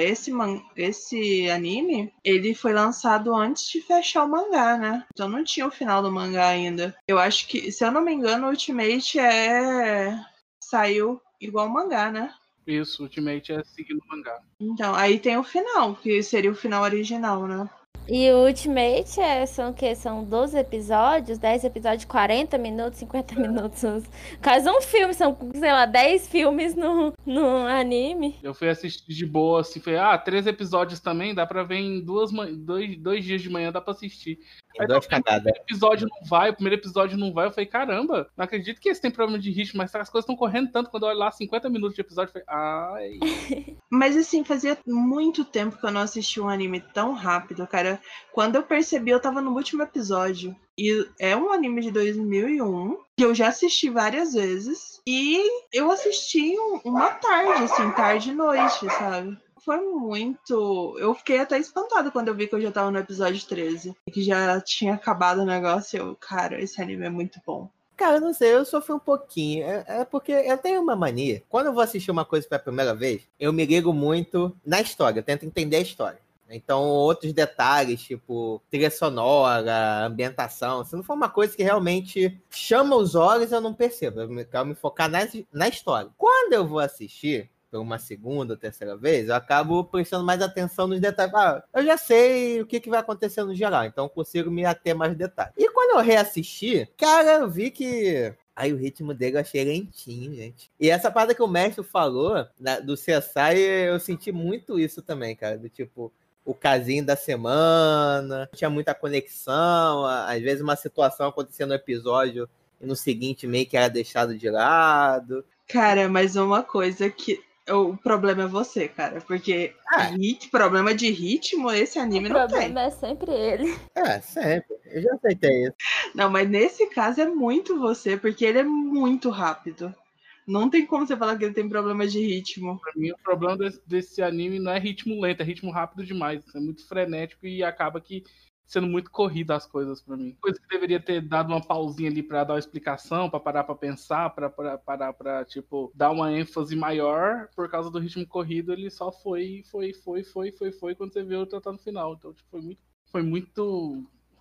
esse anime, ele foi lançado antes de fechar o mangá, né? Então não tinha o final do mangá ainda. Eu acho que, se eu não me engano, o Ultimate saiu igual o mangá, né? Isso, Ultimate é seguindo o mangá. Então, aí tem o final, que seria o final original, né? E o Ultimate são o quê? São 12 episódios, 10 episódios, 40 minutos, 50 minutos. Quase um filme, são, sei lá, 10 filmes no anime. Eu fui assistir de boa, assim, foi, 3 episódios também, dá pra ver em dois dias de manhã, dá pra assistir. Aí, Duas cagadas. o primeiro episódio não vai, eu falei, caramba, não acredito que esse tem problema de ritmo, mas as coisas estão correndo tanto, quando eu olho lá, 50 minutos de episódio, eu falei, ai... Mas assim, fazia muito tempo que eu não assisti um anime tão rápido, cara. Quando eu percebi, eu tava no último episódio. E é um anime de 2001, que eu já assisti várias vezes. E eu assisti uma tarde, assim, tarde e noite, sabe? Foi muito... Eu fiquei até espantada quando eu vi que eu já tava no episódio 13. Que já tinha acabado o negócio. Cara, esse anime é muito bom. Cara, não sei, eu sofri um pouquinho. É porque eu tenho uma mania. Quando eu vou assistir uma coisa pela primeira vez, eu me ligo muito na história, eu tento entender a história. Então, outros detalhes, tipo trilha sonora, ambientação, se não for uma coisa que realmente chama os olhos, eu não percebo. Eu quero me focar na história. Quando eu vou assistir por uma segunda ou terceira vez, eu acabo prestando mais atenção nos detalhes. Eu já sei o que vai acontecer no geral, então eu consigo me ater mais detalhes. E quando eu reassisti, cara, eu vi que... Aí o ritmo dele eu achei lentinho, gente. E essa parada que o mestre falou, do CSI, eu senti muito isso também, cara. Do tipo, o casinho da semana, tinha muita conexão, às vezes uma situação acontecia no episódio e no seguinte meio que era deixado de lado. Cara, mas uma coisa que... O problema é você, cara, porque problema de ritmo esse anime não tem. O problema é sempre ele. Sempre. Eu já aceitei isso. Não, mas nesse caso é muito você, porque ele é muito rápido. Não tem como você falar que ele tem problema de ritmo. Pra mim, o problema desse anime não é ritmo lento, é ritmo rápido demais. É muito frenético e acaba que sendo muito corrida as coisas pra mim. Coisa que deveria ter dado uma pausinha ali pra dar uma explicação, pra parar pra pensar, pra parar pra, tipo, dar uma ênfase maior. Por causa do ritmo corrido, ele só foi, quando você viu, tá no final. Então, tipo, foi muito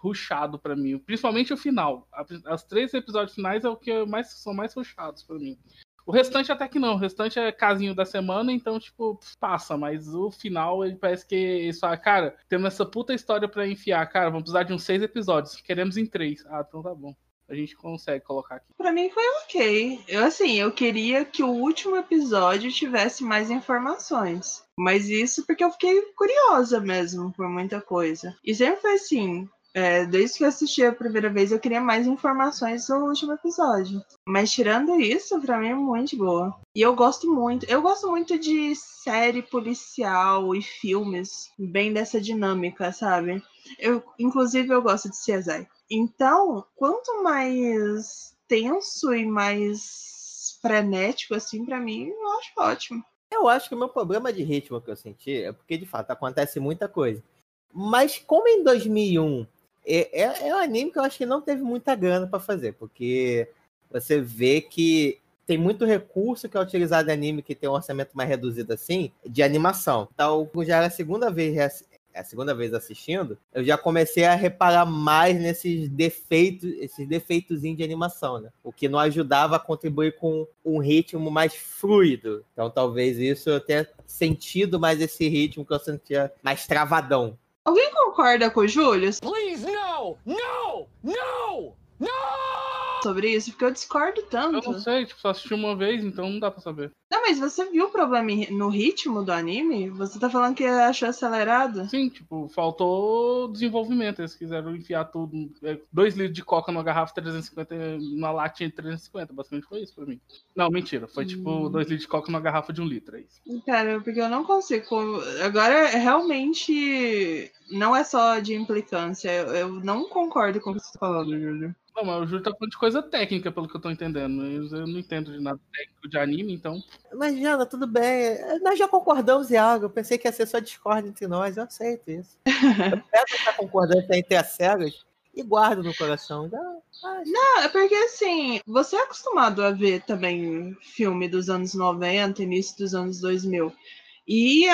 rushado pra mim. Principalmente o final. Os 3 episódios finais é o que são mais rushados pra mim. O restante até que não. O restante é casinho da semana, então, tipo, passa. Mas o final, ele parece que eles falam, cara, temos essa puta história pra enfiar. Cara, vamos precisar de uns 6 episódios. Queremos em 3. Ah, então tá bom. A gente consegue colocar aqui. Pra mim foi ok. Eu queria que o último episódio tivesse mais informações. Mas isso porque eu fiquei curiosa mesmo por muita coisa. E sempre foi assim. Desde que eu assisti a primeira vez, eu queria mais informações no último episódio. Mas tirando isso, pra mim é muito boa. E eu gosto muito de série policial e filmes bem dessa dinâmica, sabe? Inclusive, eu gosto de CSI. Então, quanto mais tenso e mais frenético, assim, pra mim, eu acho ótimo. Eu acho que o meu problema de ritmo que eu senti é porque, de fato, acontece muita coisa. Mas como em 2001, é um anime que eu acho que não teve muita grana pra fazer, porque você vê que tem muito recurso que é utilizado em anime que tem um orçamento mais reduzido assim, de animação. Então, já era a segunda vez assistindo, eu já comecei a reparar mais nesses defeitozinhos de animação, né? O que não ajudava a contribuir com um ritmo mais fluido. Então, talvez isso eu tenha sentido mais esse ritmo que eu sentia mais travadão. Alguém concorda com o Júlio? Please, no! No! No! No! Sobre isso? Porque eu discordo tanto. Eu não sei, tipo, só assisti uma vez, então não dá pra saber. Não, mas você viu o problema no ritmo do anime? Você tá falando que achou acelerado? Sim, tipo, faltou desenvolvimento. Eles quiseram enfiar tudo. 2 litros de coca numa garrafa 350, numa latinha de 350. Basicamente foi isso pra mim. Não, mentira. Foi tipo 2 litros de coca numa garrafa de 1 litro. É isso. Cara, porque eu não consigo. Agora, realmente, não é só de implicância. Eu não concordo com o que você tá falando, Júlio. Não, mas o Júlio tá falando de coisa técnica, pelo que eu tô entendendo. Eu não entendo de nada técnico de anime, então. Mas, Jana, tudo bem. Nós já concordamos em algo. Eu pensei que ia ser só discórdia entre nós. Eu aceito isso. Eu pego essa concordância entre as cegas e guardo no coração. Não, é porque assim, você é acostumado a ver também filme dos anos 90, início dos anos 2000. E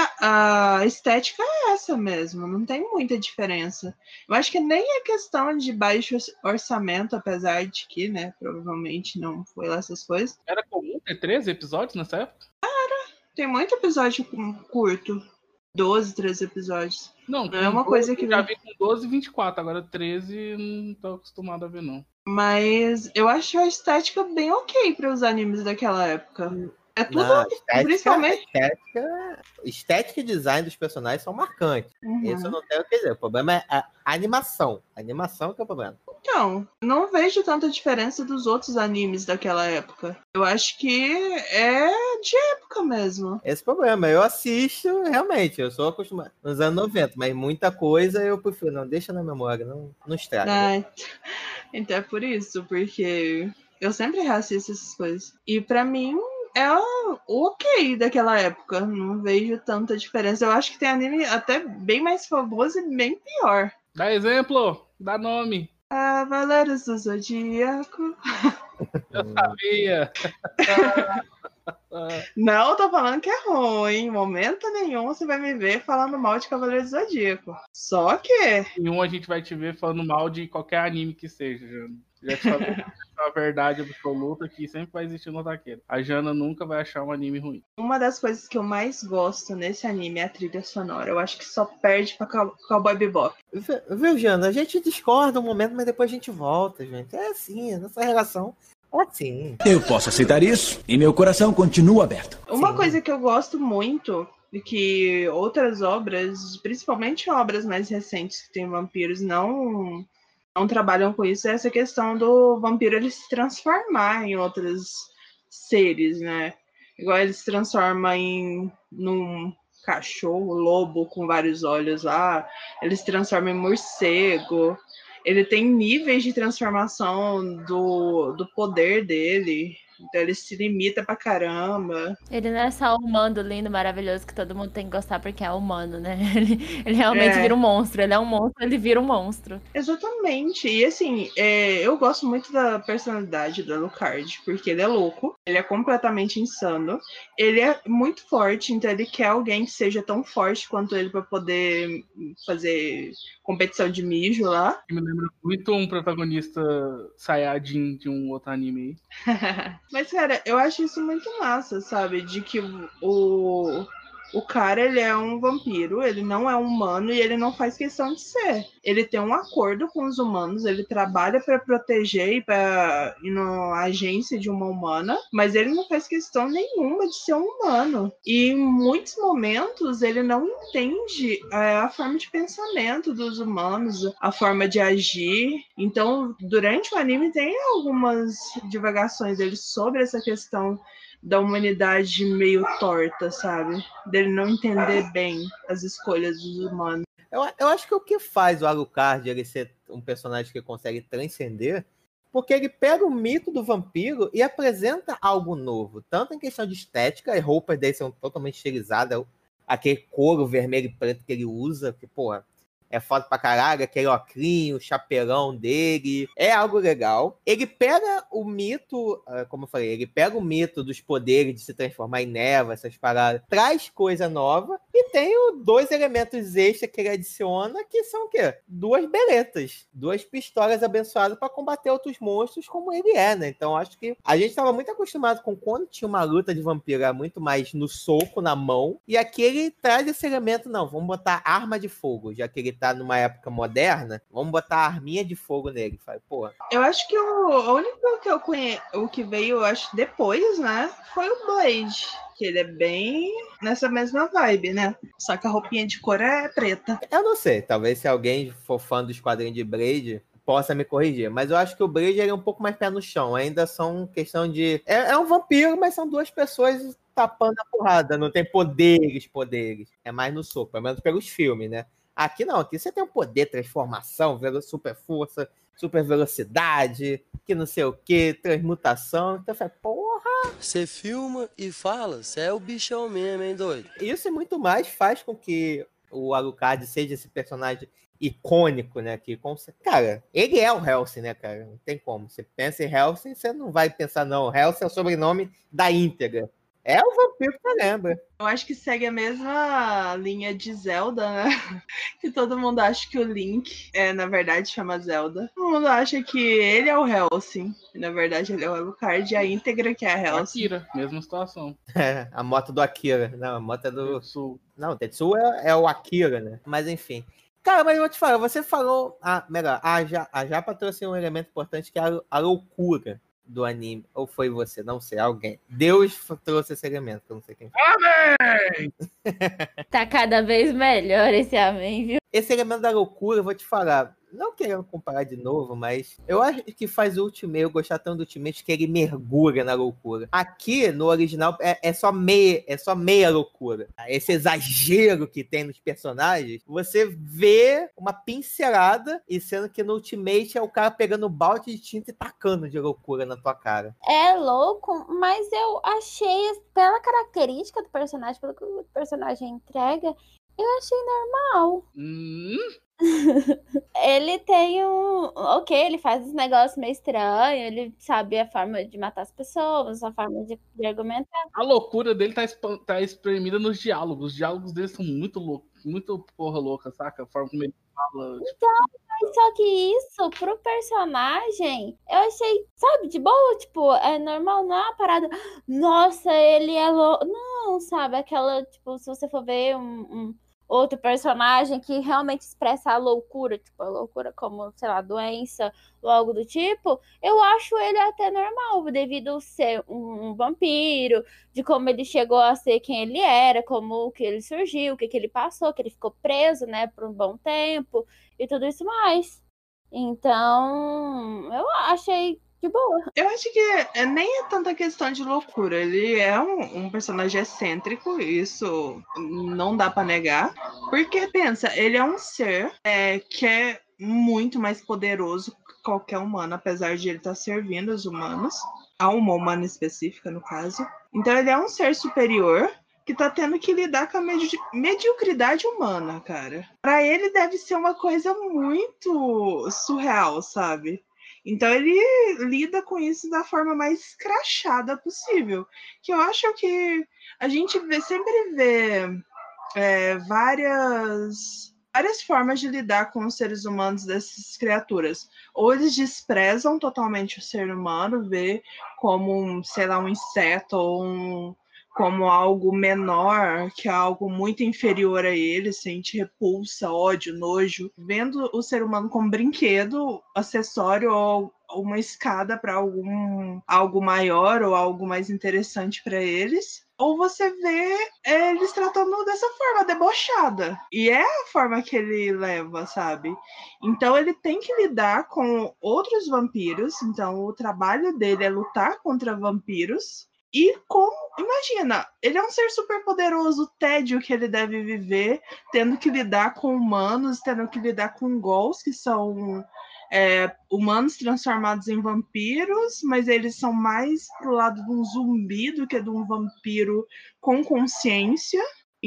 a estética é essa mesmo, não tem muita diferença. Eu acho que nem é questão de baixo orçamento, apesar de que, né, provavelmente não foi lá essas coisas. Era comum ter 13 episódios nessa época? Tem muito episódio curto, 12, 13 episódios. Não é uma coisa que... Eu já vi com 12 e 24, agora 13 não tô acostumado a ver, não. Mas eu acho a estética bem ok para os animes daquela época. É tudo, principalmente... Estética e design dos personagens são marcantes. Isso eu não tenho o que dizer. O problema é a animação. A animação que é o problema. Então, não vejo tanta diferença dos outros animes daquela época. Eu acho que é de época mesmo. Esse problema. Eu assisto, realmente. Eu sou acostumado nos anos 90, mas muita coisa eu prefiro. Não, deixa na memória, não estraga. Então é por isso, porque eu sempre reassisto essas coisas. E pra mim... é ok daquela época. Não vejo tanta diferença. Eu acho que tem anime até bem mais famoso e bem pior. Dá exemplo, dá nome. Cavaleiros do Zodíaco. Eu sabia. Não, tô falando que é ruim. Em momento nenhum você vai me ver falando mal de Cavaleiros do Zodíaco. Só que... Nenhum a gente vai te ver falando mal de qualquer anime que seja, Jana. Já te falei a verdade absoluta que sempre vai existir no Otaqueiro. A Jana nunca vai achar um anime ruim. Uma das coisas que eu mais gosto nesse anime é a trilha sonora. Eu acho que só perde pra Cowboy Bebop. Viu, Jana? A gente discorda um momento, mas depois a gente volta, gente. É assim, nossa relação é assim. Eu posso aceitar isso e meu coração continua aberto. Uma coisa que eu gosto muito e que outras obras, principalmente obras mais recentes que tem vampiros, não trabalham com isso, é essa questão do vampiro ele se transformar em outros seres, né? Igual ele se transforma num cachorro, lobo com vários olhos lá, ele se transforma em morcego, ele tem níveis de transformação do poder dele. Então ele se limita pra caramba. Ele não é só o humano lindo, maravilhoso, que todo mundo tem que gostar porque é humano, né? Ele realmente vira um monstro. Ele é um monstro, ele vira um monstro. Exatamente. E assim, eu gosto muito da personalidade do Alucard, porque ele é louco, ele é completamente insano, ele é muito forte, então ele quer alguém que seja tão forte quanto ele pra poder fazer competição de mijo lá. Que me lembra muito um protagonista Saiyajin de um outro anime aí. Mas, cara, eu acho isso muito massa, sabe? De que o cara, ele é um vampiro, ele não é humano e ele não faz questão de ser. Ele tem um acordo com os humanos, ele trabalha pra proteger e pra ir na agência de uma humana, mas ele não faz questão nenhuma de ser um humano. E em muitos momentos ele não entende a forma de pensamento dos humanos, a forma de agir. Então, durante o anime tem algumas divagações dele sobre essa questão da humanidade meio torta, sabe? Dele não entender bem as escolhas dos humanos. Eu acho que o que faz o Alucard ele ser um personagem que consegue transcender, porque ele pega o mito do vampiro e apresenta algo novo, tanto em questão de estética, as roupas dele são totalmente estilizadas, aquele couro vermelho e preto que ele usa, que, porra, é foda pra caralho, aquele ocrinho, o chapeirão dele, é algo legal. Ele pega o mito, como eu falei, ele pega o mito dos poderes de se transformar em névoa, essas paradas, traz coisa nova, e tem dois elementos extras que ele adiciona, que são o quê? 2 beletas, 2 pistolas abençoadas pra combater outros monstros como ele é, né? Então acho que a gente tava muito acostumado com quando tinha uma luta de vampiro, era muito mais no soco, na mão, e aqui ele traz esse elemento, não, vamos botar arma de fogo, já que ele tá numa época moderna, vamos botar a arminha de fogo nele. Fala, porra. Eu acho que o único que eu conheço, o que veio, eu acho, depois, né, foi o Blade. Que ele é bem nessa mesma vibe, né? Só que a roupinha de cor é preta. Eu não sei, talvez se alguém for fã do Esquadrão de Blade possa me corrigir, mas eu acho que o Blade ele é um pouco mais pé no chão, ainda são questão de... É um vampiro, mas são 2 pessoas tapando a porrada, não tem poderes, é mais no soco, pelo menos pelos filmes, né? Aqui não, aqui você tem um poder, transformação, super força, super velocidade, que não sei o que, transmutação. Então você fala, porra! Você filma e fala, você é o bichão mesmo, hein, doido? Isso e muito mais faz com que o Alucard seja esse personagem icônico, né? Que, cara, ele é o Hellsing, né, cara? Não tem como. Você pensa em Hellsing, você não vai pensar, não. Hellsing é o sobrenome da íntegra. É o vampiro que você lembra. Eu acho que segue a mesma linha de Zelda, né? Que todo mundo acha que o Link, na verdade, chama Zelda. Todo mundo acha que ele é o Hellsing. E, na verdade, ele é o Alucard e a íntegra que é a Hellsing. Akira, mesma situação. A moto do Akira. Não, a moto é do... Tetsu. Não, o Tetsu é o Akira, né? Mas, enfim. Cara, mas eu vou te falar, você falou... Melhor, a Japa trouxe um elemento importante que é a loucura do anime, ou foi você, não sei, alguém. Deus trouxe esse elemento, que eu não sei quem foi. Amém! Tá cada vez melhor esse amém, viu? Esse elemento da loucura, eu vou te falar, não querendo comparar de novo, mas eu acho que faz o Ultimate, eu gostar tanto do Ultimate, que ele mergulha na loucura. Aqui, no original, é só meia loucura. Esse exagero que tem nos personagens, você vê uma pincelada, e sendo que no Ultimate é o cara pegando um balde de tinta e tacando de loucura na tua cara. É louco, mas eu achei, pela característica do personagem, pelo que o personagem entrega, eu achei normal. Ele tem Ok, ele faz uns negócios meio estranhos, ele sabe a forma de matar as pessoas, a forma de argumentar. A loucura dele tá espremida nos diálogos. Os diálogos dele são muito loucos, muito porra louca, saca? A forma como ele fala. Então, só que isso, pro personagem, eu achei, sabe, de boa, tipo, é normal, não é uma parada, nossa, ele é louco. Não, sabe, aquela, tipo, se você for ver um outro personagem que realmente expressa a loucura, tipo, a loucura como, sei lá, doença ou algo do tipo, eu acho ele até normal, devido a ser um vampiro, de como ele chegou a ser quem ele era, como que ele surgiu, o que ele passou, que ele ficou preso, né, por um bom tempo, e tudo isso mais. Então, eu achei de boa. Eu acho que nem é tanta questão de loucura. Ele é um personagem excêntrico, isso não dá pra negar. Porque, pensa, ele é um ser que é muito mais poderoso que qualquer humano, apesar de ele estar servindo os humanos. a uma humana específica, no caso. Então ele é um ser superior que tá tendo que lidar com a mediocridade humana, cara. Pra ele deve ser uma coisa muito surreal, sabe? Então ele lida com isso da forma mais escrachada possível. Que eu acho que a gente sempre vê várias formas de lidar com os seres humanos dessas criaturas. Ou eles desprezam totalmente o ser humano, vê como, sei lá, um inseto ou como algo menor, que é algo muito inferior a ele, sente repulsa, ódio, nojo, vendo o ser humano como brinquedo, acessório ou uma escada para algo maior ou algo mais interessante para eles. Ou você vê eles tratando dessa forma debochada. E é a forma que ele leva, sabe? Então ele tem que lidar com outros vampiros. Então o trabalho dele é lutar contra vampiros. E imagina, ele é um ser super poderoso, o tédio que ele deve viver, tendo que lidar com humanos, tendo que lidar com ghouls, que são humanos transformados em vampiros, mas eles são mais pro lado de um zumbi do que de um vampiro com consciência.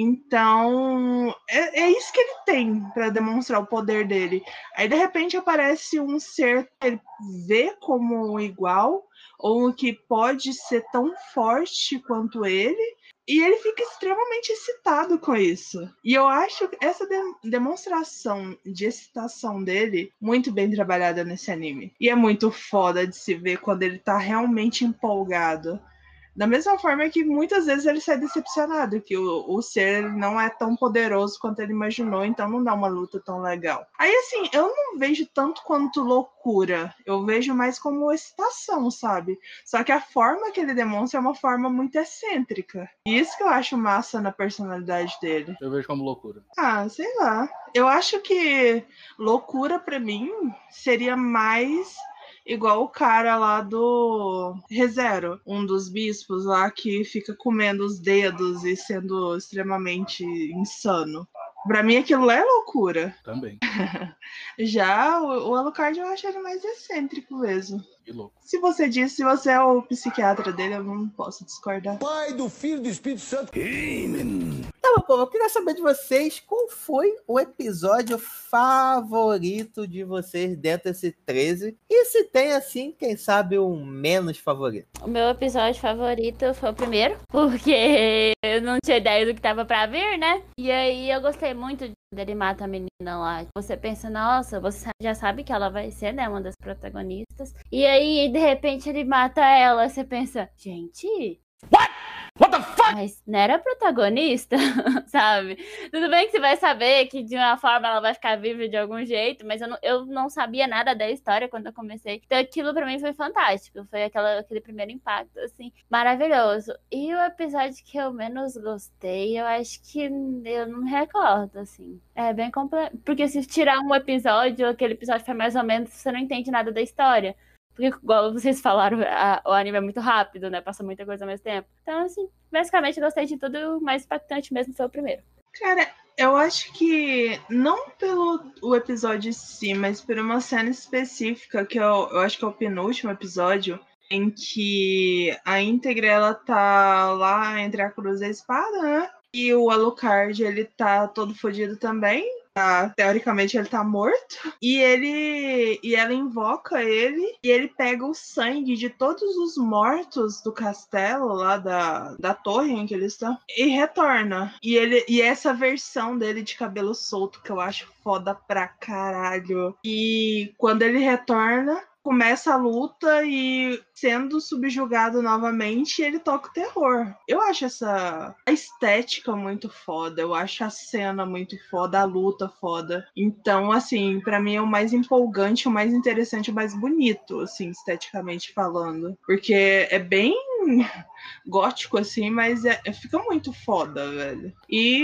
Então, é isso que ele tem para demonstrar o poder dele. Aí, de repente, aparece um ser que ele vê como igual, ou que pode ser tão forte quanto ele, e ele fica extremamente excitado com isso. E eu acho essa demonstração de excitação dele muito bem trabalhada nesse anime. E é muito foda de se ver quando ele tá realmente empolgado. Da mesma forma que muitas vezes ele sai decepcionado, que o ser não é tão poderoso quanto ele imaginou, então não dá uma luta tão legal. Aí, assim, eu não vejo tanto quanto loucura, eu vejo mais como excitação, sabe? Só que a forma que ele demonstra é uma forma muito excêntrica. E isso que eu acho massa na personalidade dele. Eu vejo como loucura. Ah, sei lá. Eu acho que loucura, pra mim, seria mais igual o cara lá do ReZero, um dos bispos lá que fica comendo os dedos e sendo extremamente insano. Pra mim aquilo é loucura. Também. Já o Alucard eu acho ele mais excêntrico mesmo. Que louco. Se você disse, se você é o psiquiatra dele, eu não posso discordar. Pai do Filho e do Espírito Santo. Tá bom, povo, eu queria saber de vocês qual foi o episódio favorito de vocês dentro desse 13. E se tem, assim, quem sabe, um menos favorito. O meu episódio favorito foi o primeiro, porque eu não tinha ideia do que tava pra vir, né? E aí eu gostei muito dele mata a menina lá. Você pensa, nossa, você já sabe que ela vai ser, né, uma das protagonistas. E aí, de repente, ele mata ela. Você pensa, gente... What the fuck? Mas não era a protagonista, sabe? Tudo bem que você vai saber que de uma forma ela vai ficar viva de algum jeito, mas eu não sabia nada da história quando eu comecei. Então aquilo pra mim foi fantástico. Foi aquele primeiro impacto, assim, maravilhoso. E o episódio que eu menos gostei, eu acho que eu não me recordo, assim. É bem complexo. Porque se tirar um episódio, aquele episódio foi mais ou menos, você não entende nada da história. Porque, igual vocês falaram, o anime é muito rápido, né? Passa muita coisa ao mesmo tempo. Então, assim, basicamente eu gostei de tudo. O mais impactante mesmo foi o primeiro. Cara, eu acho que não pelo o episódio em si, mas por uma cena específica, que eu acho que é o penúltimo episódio, em que a Íntegra, ela tá lá entre a cruz e a espada, né? E o Alucard, ele tá todo fodido também. Teoricamente ele tá morto. E ela invoca ele. E ele pega o sangue de todos os mortos do castelo, lá da torre em que eles estão, e retorna. E essa versão dele de cabelo solto, que eu acho foda pra caralho. E quando ele retorna, começa a luta e, sendo subjugado novamente, ele toca o terror. Eu acho a estética muito foda, eu acho a cena muito foda, a luta foda. Então, assim, pra mim é o mais empolgante, o mais interessante, o mais bonito, assim, esteticamente falando. Porque é bem gótico, assim, mas fica muito foda, velho.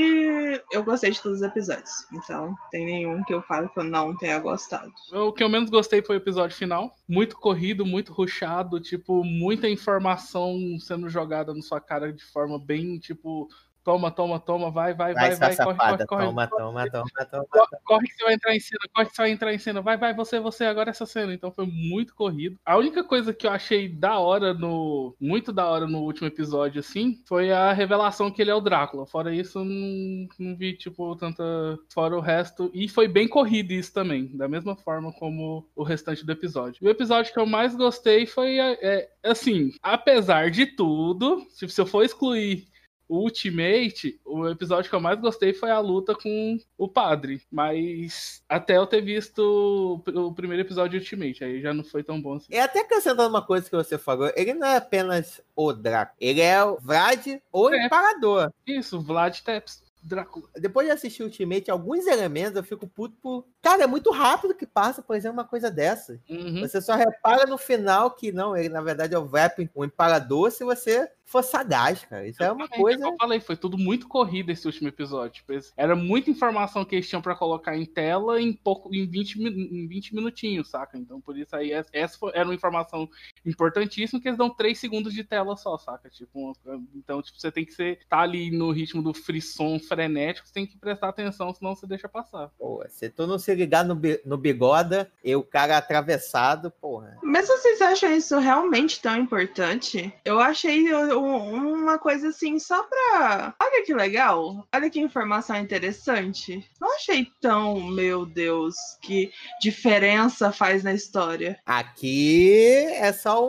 E eu gostei de todos os episódios. Então, tem nenhum que eu falo que eu não tenha gostado. O que eu menos gostei foi o episódio final. Muito corrido, muito rushado, tipo, muita informação sendo jogada na sua cara de forma bem, tipo, Toma, vai, Vai, sua safada. corre. Toma. Corre que você vai entrar em cena, vai, você, agora essa cena. Então foi muito corrido. A única coisa que eu achei muito da hora no último episódio, assim, foi a revelação que ele é o Drácula. Fora isso, não vi, tipo, tanta... Fora o resto. E foi bem corrido isso também, da mesma forma como o restante do episódio. O episódio que eu mais gostei foi, assim, apesar de tudo, se eu for excluir o Ultimate, o episódio que eu mais gostei foi a luta com o padre. Mas até eu ter visto o primeiro episódio de Ultimate, aí já não foi tão bom assim. E até acrescentando uma coisa que você falou, ele não é apenas o Drácula, ele é o Vlad, o Imparador. Isso, Vlad Tepes. Drácula. Depois de assistir Ultimate, alguns elementos eu fico puto por... Cara, é muito rápido que passa, por exemplo, uma coisa dessa. Uhum. Você só repara no final que não, ele na verdade é o Vep, o Imparador, se você for sagaz, cara. Isso é uma coisa... Eu falei, foi tudo muito corrido esse último episódio. Era muita informação que eles tinham pra colocar em tela em 20 minutinhos, saca? Então, por isso aí, essa era uma informação importantíssima que eles dão 3 segundos de tela só, saca? Tipo, então, tipo, você tem que tá ali no ritmo do frisson frenético, você tem que prestar atenção, senão você deixa passar. Pô, se tu não se ligar no bigoda e o cara atravessado, porra. Mas vocês acham isso realmente tão importante? Eu achei uma coisa assim, só pra... Olha que legal, olha que informação interessante. Não achei tão, meu Deus, que diferença faz na história. Aqui é só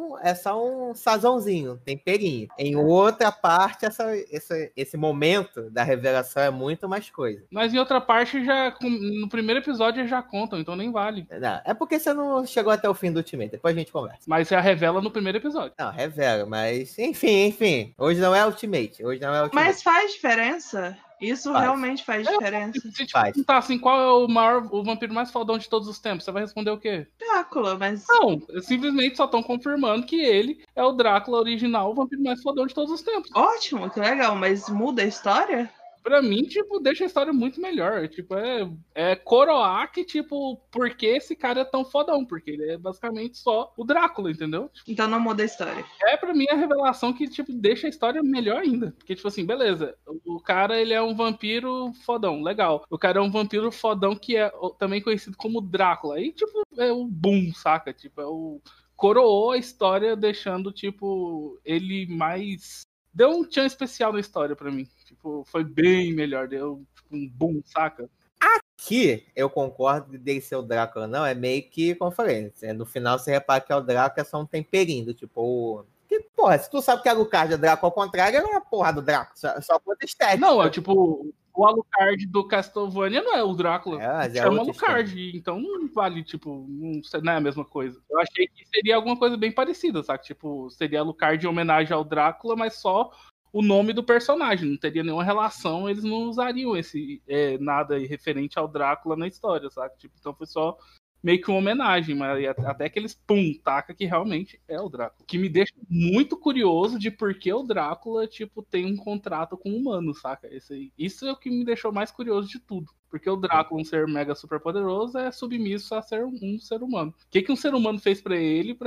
um sazãozinho, temperinho. Em outra parte, esse momento da revelação é muito mais coisa. Mas em outra parte, no primeiro episódio já contam, então nem vale. Não, é porque você não chegou até o fim do Ultimate, depois a gente conversa. Mas já revela no primeiro episódio. Não, revela, mas enfim. Hoje não é Ultimate. Mas faz diferença? Isso realmente faz diferença. Se te perguntar assim, qual é o vampiro mais fodão de todos os tempos, você vai responder o quê? Drácula, mas... Não, simplesmente só estão confirmando que ele é o Drácula original, o vampiro mais fodão de todos os tempos. Ótimo, que legal, mas muda a história? Pra mim, tipo, deixa a história muito melhor. Tipo, é coroar que, tipo, por que esse cara é tão fodão? Porque ele é basicamente só o Drácula, entendeu? Então não muda a história. Pra mim, a revelação que, tipo, deixa a história melhor ainda. Porque, tipo assim, beleza, o cara, ele é um vampiro fodão, legal. O cara é um vampiro fodão que é também conhecido como Drácula. Aí, tipo, é o boom, saca? Tipo, coroou a história deixando, tipo, ele mais... Deu um tchan especial na história pra mim. Tipo, foi bem melhor. Deu tipo, um boom, saca? Aqui, eu concordo dele ser o Drácula, não. É meio que, como eu falei, no final você repara que é o Drácula, é só um temperinho. Tipo, que, porra, se tu sabe que a Alucard é Drácula ao contrário, ela é a porra do Drácula. Só por estética. Não, tipo... O Alucard do Castlevania não é o Drácula. Chama Alucard. História. Então não vale, tipo, não é a mesma coisa. Eu achei que seria alguma coisa bem parecida, sabe? Tipo, seria Alucard em homenagem ao Drácula, mas só o nome do personagem. Não teria nenhuma relação, eles não usariam esse nada referente ao Drácula na história, sabe? Tipo, então foi só meio que uma homenagem, mas até que eles taca que realmente é o Drácula. Que me deixa muito curioso de por que o Drácula, tipo, tem um contrato com o humano, saca? Isso é o que me deixou mais curioso de tudo. Porque o Drácula, um ser mega super poderoso, é submisso a ser um ser humano. O que um ser humano fez pra ele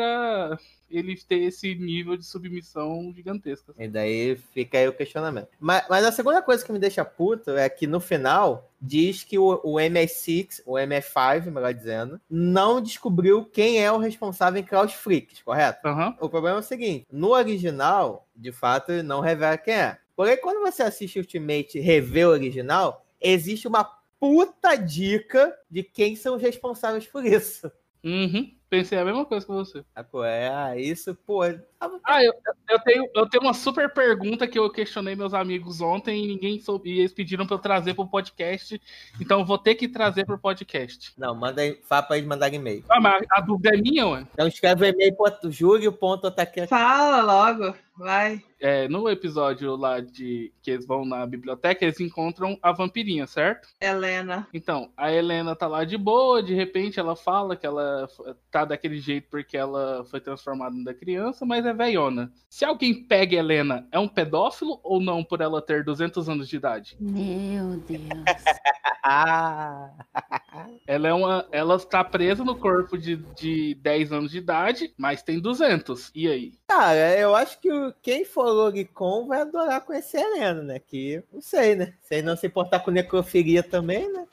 ter esse nível de submissão gigantesca? E daí fica aí o questionamento. Mas a segunda coisa que me deixa puto é que no final diz que o MI6, o MI5, melhor dizendo, não descobriu quem é o responsável em criar os freaks, correto? Uhum. O problema é o seguinte, no original, de fato, ele não revela quem é. Porém, quando você assiste Ultimate e revê o original, existe uma puta dica de quem são os responsáveis por isso. Uhum. Pensei a mesma coisa que você. Isso, pô... Eu tenho uma super pergunta que eu questionei meus amigos ontem e ninguém soube, e eles pediram pra eu trazer pro podcast, então eu vou ter que trazer pro podcast. Não, fala pra eles mandarem e-mail. Mas a dúvida é minha, ué? Então escreve o e-mail pro Júlio.otaquera. Fala logo, vai. No episódio lá que eles vão na biblioteca, eles encontram a vampirinha, certo? Helena. Então, a Helena tá lá de boa, de repente ela fala que ela tá daquele jeito porque ela foi transformada da criança, mas é veiona. Se alguém pega Helena, é um pedófilo ou não por ela ter 200 anos de idade? Meu Deus. Ah, Ela está presa no corpo de 10 anos de idade, mas tem 200. E aí? cara, eu acho que quem for Logicon vai adorar conhecer a Helena, né? Que, não sei, né? Se não se importar com necrofilia também, né?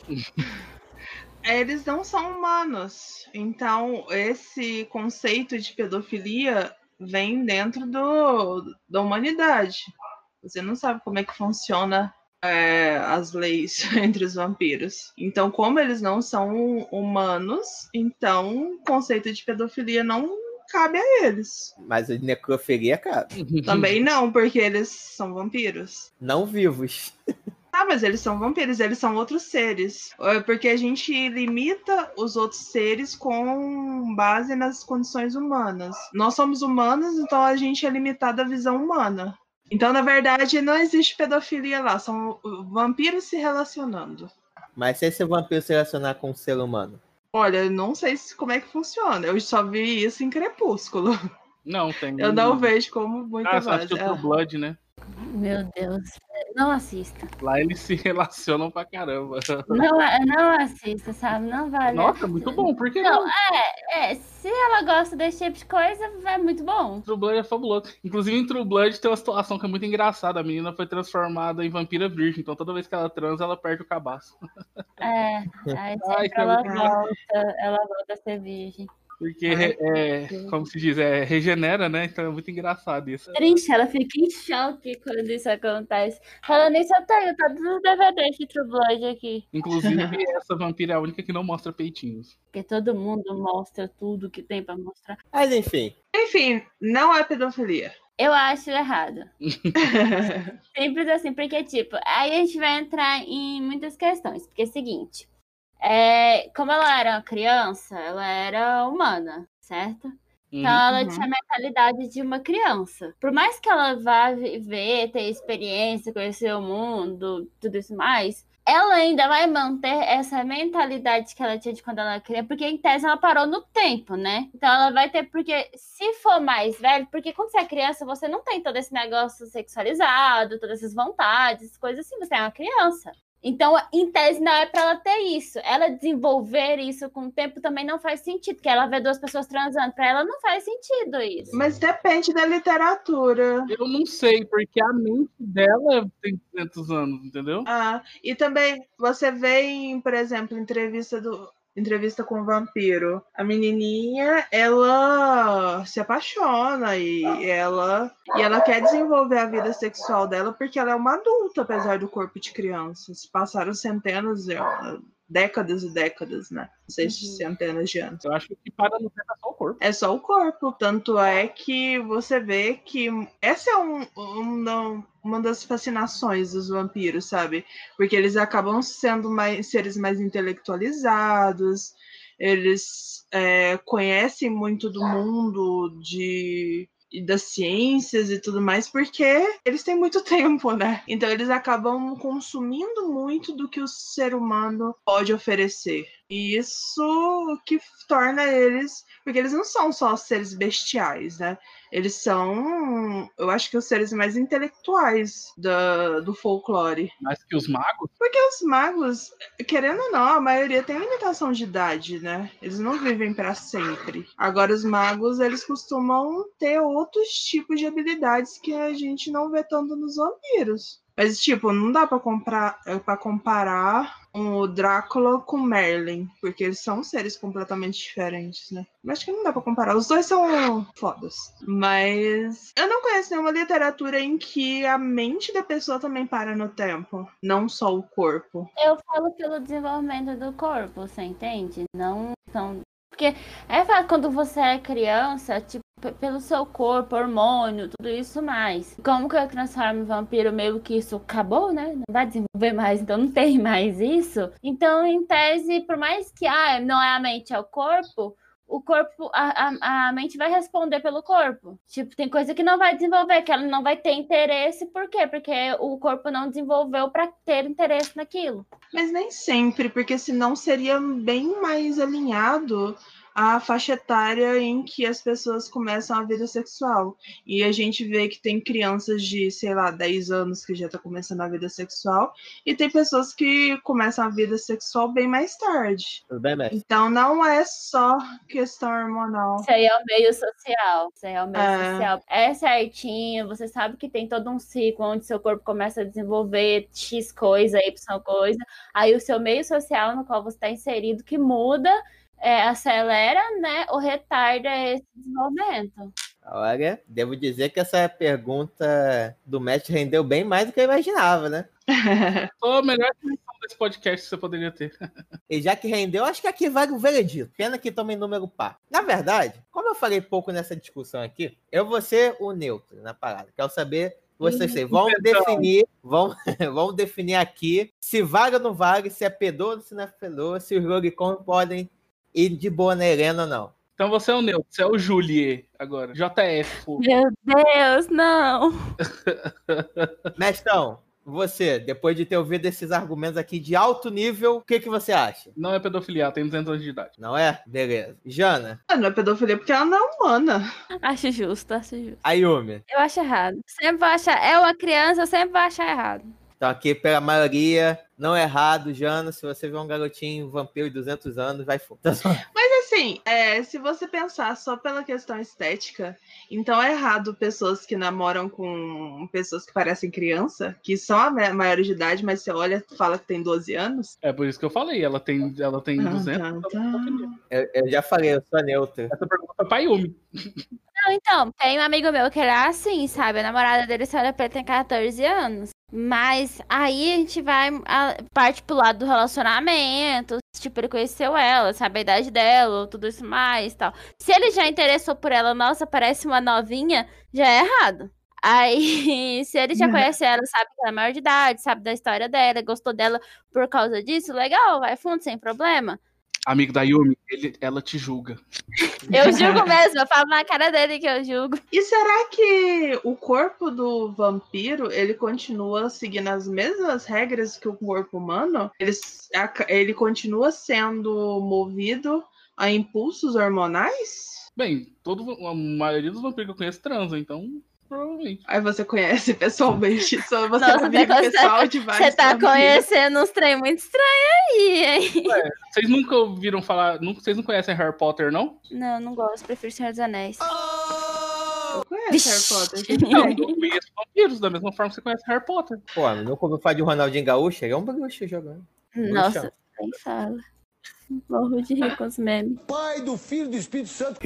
Eles não são humanos. Então, esse conceito de pedofilia vem dentro da humanidade. Você não sabe como é que funciona as leis entre os vampiros. Então, como eles não são humanos, então o conceito de pedofilia não cabe a eles. Mas a necrofilia, cara, Também não, porque eles são vampiros. não vivos. Ah, mas eles são vampiros, eles são outros seres. Porque a gente limita os outros seres com base nas condições humanas. Nós somos humanos, então a gente é limitado à visão humana. Então, na verdade, não existe pedofilia lá, são vampiros se relacionando. Mas se esse vampiro se relacionar com um ser humano? Olha, eu não sei como é que funciona. Eu só vi isso em Crepúsculo. Não, tem. Eu não vejo como muita Você assistiu True Blood, né? Meu Deus. Não assista. Lá eles se relacionam pra caramba. Não assista, sabe? Não vale. Nossa, muito bom. Por que Não, se ela gosta desse tipo de coisa, é muito bom. True Blood é fabuloso. Inclusive, em True Blood tem uma situação que é muito engraçada. A menina foi transformada em vampira virgem. Então, toda vez que ela transa, ela perde o cabaço. Aí sempre ela volta a ser virgem. Porque, como se diz, regenera, né? Então é muito engraçado isso. Triste, ela fica em choque quando isso acontece. Falando nisso, eu tenho todos os DVDs de True Blood aqui. Inclusive, essa vampira é a única que não mostra peitinhos. Porque todo mundo mostra tudo que tem pra mostrar. Mas enfim. Enfim, não é pedofilia. Eu acho errado. Simples assim, porque, tipo, aí a gente vai entrar em muitas questões. Porque é o seguinte... como ela era uma criança, ela era humana, certo? Então ela tinha a mentalidade de uma criança. Por mais que ela vá viver, ter experiência, conhecer o mundo, tudo isso mais, ela ainda vai manter essa mentalidade que ela tinha de quando ela era criança, porque em tese ela parou no tempo, né? Então ela vai ter, porque se for mais velho, porque quando você é criança, você não tem todo esse negócio sexualizado, todas essas vontades, coisas assim, você é uma criança. Então, em tese, não é pra ela ter isso. Ela desenvolver isso com o tempo também não faz sentido, porque ela vê duas pessoas transando. Pra ela não faz sentido isso. Mas depende da literatura. Eu não sei, porque a mente dela tem 200 anos, entendeu? E também você vê, por exemplo, entrevista com o vampiro. A menininha, ela se apaixona e ela quer desenvolver a vida sexual dela porque ela é uma adulta, apesar do corpo de criança. Se passaram décadas e décadas, né? Não sei se centenas de anos. Eu acho que para no tempo é só o corpo. É só o corpo. Tanto é que você vê que essa é uma das fascinações dos vampiros, sabe? Porque eles acabam sendo seres mais intelectualizados, eles conhecem muito do mundo e das ciências e tudo mais, porque eles têm muito tempo, né? Então eles acabam consumindo muito do que o ser humano pode oferecer. E isso que torna eles... Porque eles não são só seres bestiais, né? Eles são, eu acho que os seres mais intelectuais do folclore. Mais que os magos? Porque os magos, querendo ou não, a maioria tem limitação de idade, né? Eles não vivem para sempre. Agora, os magos, eles costumam ter outros tipos de habilidades que a gente não vê tanto nos vampiros. Mas, tipo, não dá pra comparar o Drácula com Merlin, porque eles são seres completamente diferentes, né? Mas acho que não dá pra comparar. Os dois são fodas. Mas eu não conheço nenhuma literatura em que a mente da pessoa também para no tempo, não só o corpo. Eu falo pelo desenvolvimento do corpo, você entende? Não são... Porque quando você é criança, tipo, pelo seu corpo, hormônio, tudo isso mais. Como que eu transformo em vampiro, meio que isso acabou, né? Não vai desenvolver mais, então não tem mais isso. Então, em tese, por mais que não é a mente, é o corpo, a mente vai responder pelo corpo. Tipo, tem coisa que não vai desenvolver, que ela não vai ter interesse. Por quê? Porque o corpo não desenvolveu para ter interesse naquilo. Mas nem sempre, porque senão seria bem mais alinhado a faixa etária em que as pessoas começam a vida sexual. E a gente vê que tem crianças de, sei lá, 10 anos que já tá começando a vida sexual, e tem pessoas que começam a vida sexual bem mais tarde. Tudo bem, mestre? Então não é só questão hormonal. Isso aí é o meio social. Isso aí é o meio É. social. É certinho, você sabe que tem todo um ciclo onde seu corpo começa a desenvolver X coisa, Y coisa. Aí o seu meio social no qual você está inserido que muda, acelera, né, ou retarda esse desenvolvimento. Olha, devo dizer que essa pergunta do mestre rendeu bem mais do que eu imaginava, né? Foi a melhor definição desse podcast que você poderia ter. E já que rendeu, acho que aqui vale o veredito. Pena que tome número par. Na verdade, como eu falei pouco nessa discussão aqui, eu vou ser o neutro na parada. Quero saber, vocês vão definir, vamos definir aqui se vale ou não vale, se é pedô ou se não é pedô, se os Logicon podem ir de boa na Helena ou não. Então você é o neutro, você é o Juliet agora. JF, pô. Meu Deus, não! Mestrão, você, depois de ter ouvido esses argumentos aqui de alto nível, o que você acha? Não é pedofilia, tem 200 anos de idade. Não é? Beleza. Jana? Não é pedofilia porque ela não é humana. Acho justo, acho justo. Ayumi? Eu acho errado. Sempre vou achar. É uma criança, eu sempre vou achar errado. Então aqui, pela maioria, não é errado, Jana. Se você vê um garotinho vampiro de 200 anos, vai fundo. Mas assim, se você pensar só pela questão estética, então é errado pessoas que namoram com pessoas que parecem criança, que são a maior de idade, mas você olha e fala que tem 12 anos. É por isso que eu falei, ela tem 200. Eu já falei, eu sou neutra. Essa pergunta foi pra Yumi. Não, então, tem um amigo meu que era assim, sabe? A namorada dele só olha pra ele, tem 14 anos. Mas aí a gente parte pro lado do relacionamento. Tipo, ele conheceu ela, sabe a idade dela, tudo isso mais e tal. Se ele já interessou por ela, nossa, parece uma novinha, já é errado. Aí, se ele já conhece ela, sabe que ela é maior de idade, sabe da história dela, gostou dela por causa disso, legal, vai fundo, sem problema. Amigo da Yumi, ela te julga. Eu julgo mesmo, eu falo na cara dele que eu julgo. E será que o corpo do vampiro, ele continua seguindo as mesmas regras que o corpo humano? Ele continua sendo movido a impulsos hormonais? Bem, a maioria dos vampiros que eu conheço transam, então provavelmente. Aí você conhece pessoalmente, só você Nossa, convive pessoal de vários você tá vampiros. conhecendo uns trem muito estranho aí, hein? Ué, vocês nunca ouviram falar... Vocês não conhecem Harry Potter, não? Não, não gosto, prefiro Senhor dos Anéis. Eu conheço Harry Potter. Não, eu conheço vampiros, da mesma forma que você conhece Harry Potter. Pô, nunca ouviu falar de Ronaldinho Gaúcho? Ele é um bruxo jogando. Nossa, nem fala. Morro de rir com os memes. Pai, do Filho e do Espírito Santo.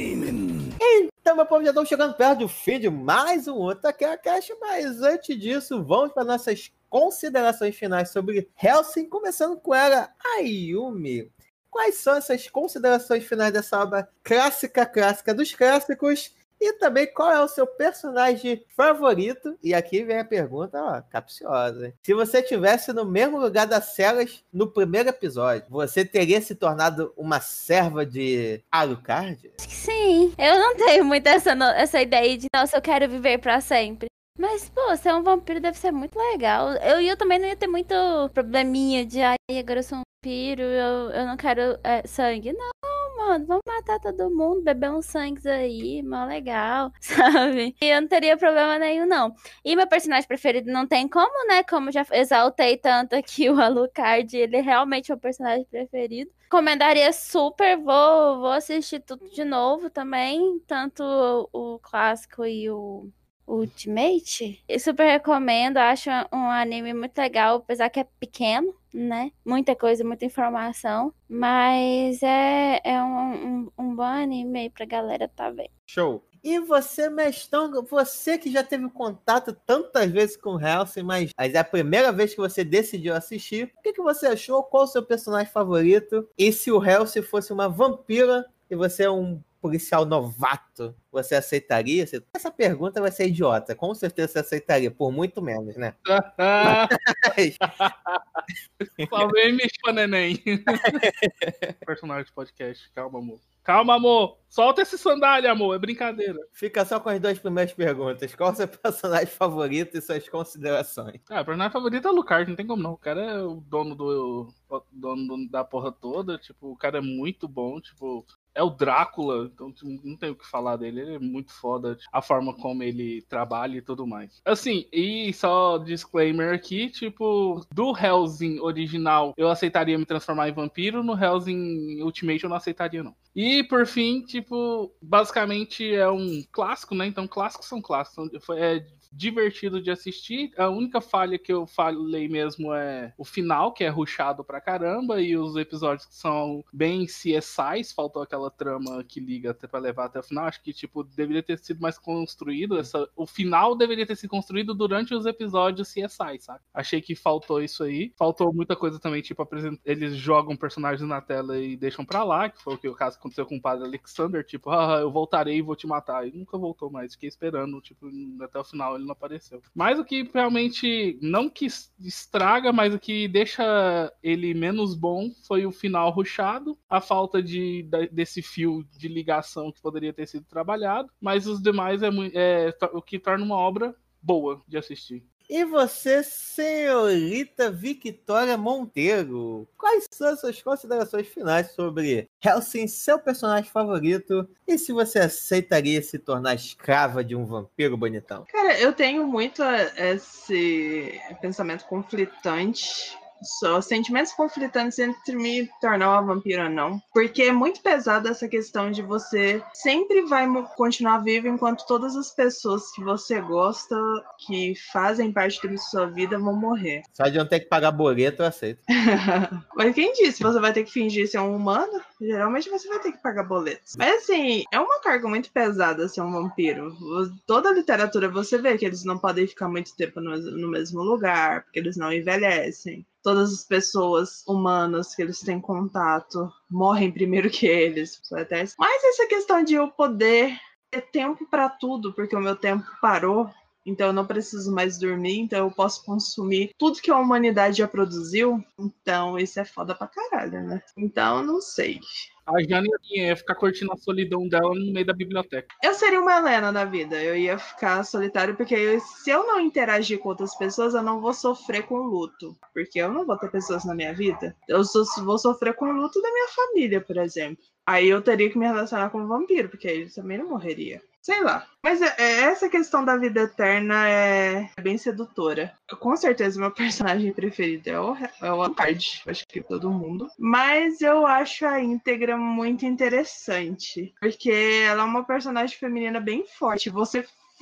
Então, meu povo, já estamos chegando perto do fim de mais um Otaquecast, mas antes disso, vamos para nossas considerações finais sobre Hellsing, começando com ela, Ayumi. Quais são essas considerações finais dessa obra clássica dos clássicos? E também qual é o seu personagem favorito? E aqui vem a pergunta, ó, capciosa. Se você estivesse no mesmo lugar das Celas no primeiro episódio, você teria se tornado uma serva de Alucard? Acho que sim. Eu não tenho muito essa ideia de, nossa, eu quero viver pra sempre. Mas, pô, ser um vampiro deve ser muito legal. Eu também não ia ter muito probleminha de, ai, agora eu sou um vampiro, eu não quero sangue. Não, mano, vamos matar todo mundo, beber uns sangues aí, mó legal, sabe? E eu não teria problema nenhum, não. E meu personagem preferido não tem como, né? Como já exaltei tanto aqui o Alucard, ele é realmente meu personagem preferido. Recomendaria super, vou assistir tudo de novo também, tanto o clássico e o Ultimate. Eu super recomendo, acho um anime muito legal, apesar que é pequeno, né? Muita coisa, muita informação, mas é um bom anime aí pra galera tá vendo. Show! E você, mestrão, você que já teve contato tantas vezes com Hellsing, mas é a primeira vez que você decidiu assistir, o que você achou? Qual o seu personagem favorito? E se o Hellsing fosse uma vampira e você é um policial novato, você aceitaria? Essa pergunta vai ser idiota. Com certeza você aceitaria, por muito menos, né? Só vem mexer pra neném. Personagem de podcast. Calma, amor. Calma, amor. Solta esse sandália, amor. É brincadeira. Fica só com as 2 primeiras perguntas. Qual é o seu personagem favorito e suas considerações? O personagem favorito é o Alucard, não tem como não. O cara é o dono da porra toda. Tipo, o cara é muito bom. Tipo, é o Drácula. Então, tipo, não tem o que falar dele. Ele é muito foda. A forma como ele trabalha e tudo mais. Assim, e só disclaimer aqui, tipo, do Hellsing original, eu aceitaria me transformar em vampiro. No Hellsing Ultimate eu não aceitaria, não. E, por fim, tipo, basicamente é um clássico, né? Então, clássicos são clássicos. É divertido de assistir. A única falha que eu falei mesmo é o final, que é rushado pra caramba, e os episódios que são bem CSIs, faltou aquela trama que liga até pra levar até o final. Acho que, tipo, deveria ter sido mais construído. O final deveria ter sido construído durante os episódios CSI, sabe? Achei que faltou isso aí. Faltou muita coisa também, tipo, eles jogam personagens na tela e deixam pra lá, que foi o que o caso aconteceu com o padre Alexander, tipo, eu voltarei e vou te matar. E nunca voltou mais, fiquei esperando, tipo, até o final ele não apareceu. Mas o que realmente, não que estraga, mas o que deixa ele menos bom foi o final rushado, a falta desse fio de ligação que poderia ter sido trabalhado, mas os demais é o que torna uma obra boa de assistir. E você, senhorita Victoria Monteiro, quais são as suas considerações finais sobre Hellsing, seu personagem favorito, e se você aceitaria se tornar escrava de um vampiro bonitão? Cara, eu tenho muito esse pensamento conflitante. Sentimentos conflitantes entre me tornar uma vampira ou não. Porque é muito pesado essa questão de você sempre vai continuar vivo enquanto todas as pessoas que você gosta, que fazem parte da sua vida, vão morrer. Só de não ter que pagar boleto, eu aceito. Mas quem disse? Você vai ter que fingir ser um humano? Geralmente você vai ter que pagar boletos. Mas assim, é uma carga muito pesada ser um vampiro. Toda a literatura você vê que eles não podem ficar muito tempo no mesmo lugar, porque eles não envelhecem. Todas as pessoas humanas que eles têm contato morrem primeiro que eles. Mas essa questão de eu poder ter tempo para tudo, porque o meu tempo parou, então eu não preciso mais dormir, então eu posso consumir tudo que a humanidade já produziu. Então isso é foda pra caralho, né? Então não sei. A Jane ia ficar curtindo a solidão dela no meio da biblioteca. Eu seria uma Helena na vida. Eu ia ficar solitário, porque se eu não interagir com outras pessoas, eu não vou sofrer com luto. Porque eu não vou ter pessoas na minha vida. Eu vou sofrer com o luto da minha família, por exemplo. Aí eu teria que me relacionar com um vampiro, porque aí ele também não morreria. Sei lá. Mas essa questão da vida eterna é bem sedutora. Com certeza, meu personagem preferido é o Alucard. Acho que todo mundo. Mas eu acho a íntegra muito interessante. Porque ela é uma personagem feminina bem forte. Você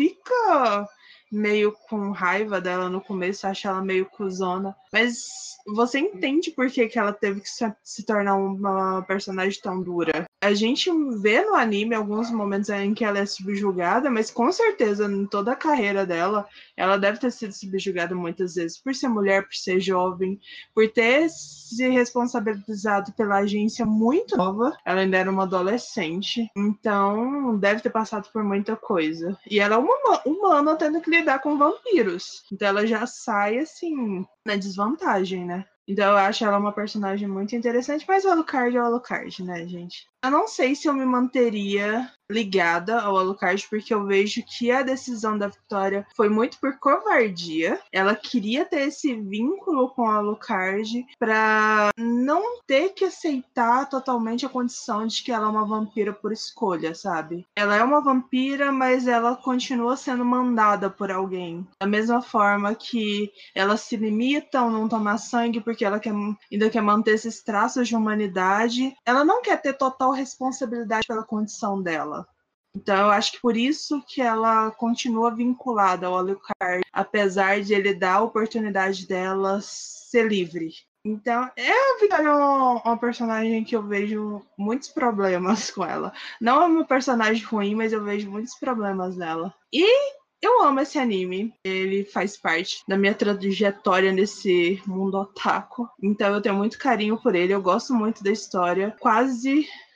fica meio com raiva dela no começo, acha ela meio cuzona. Mas você entende por que ela teve que se tornar uma personagem tão dura. A gente vê no anime alguns momentos em que ela é subjugada, mas com certeza em toda a carreira dela, ela deve ter sido subjugada muitas vezes por ser mulher, por ser jovem, por ter se responsabilizado pela agência muito nova. Ela ainda era uma adolescente, então deve ter passado por muita coisa. E ela é uma humana tendo que lidar com vampiros. Então ela já sai assim na desvantagem, né? Então eu acho ela uma personagem muito interessante, mas o Alucard é o Alucard, né, gente? Eu não sei se eu me manteria ligada ao Alucard, porque eu vejo que a decisão da Victoria foi muito por covardia. Ela queria ter esse vínculo com o Alucard pra não ter que aceitar totalmente a condição de que ela é uma vampira por escolha, sabe? Ela é uma vampira, mas ela continua sendo mandada por alguém. Da mesma forma que ela se limita a não tomar sangue porque ela ainda quer manter esses traços de humanidade. Ela não quer ter total responsabilidade pela condição dela. Então eu acho que por isso que ela continua vinculada ao Alucard, apesar de ele dar a oportunidade dela ser livre. Então, a Victoria é uma personagem que eu vejo muitos problemas com ela. Não é uma personagem ruim, mas eu vejo muitos problemas nela. E eu amo esse anime. Ele faz parte da minha trajetória nesse mundo otaku. Então eu tenho muito carinho por ele. Eu gosto muito da história. Quase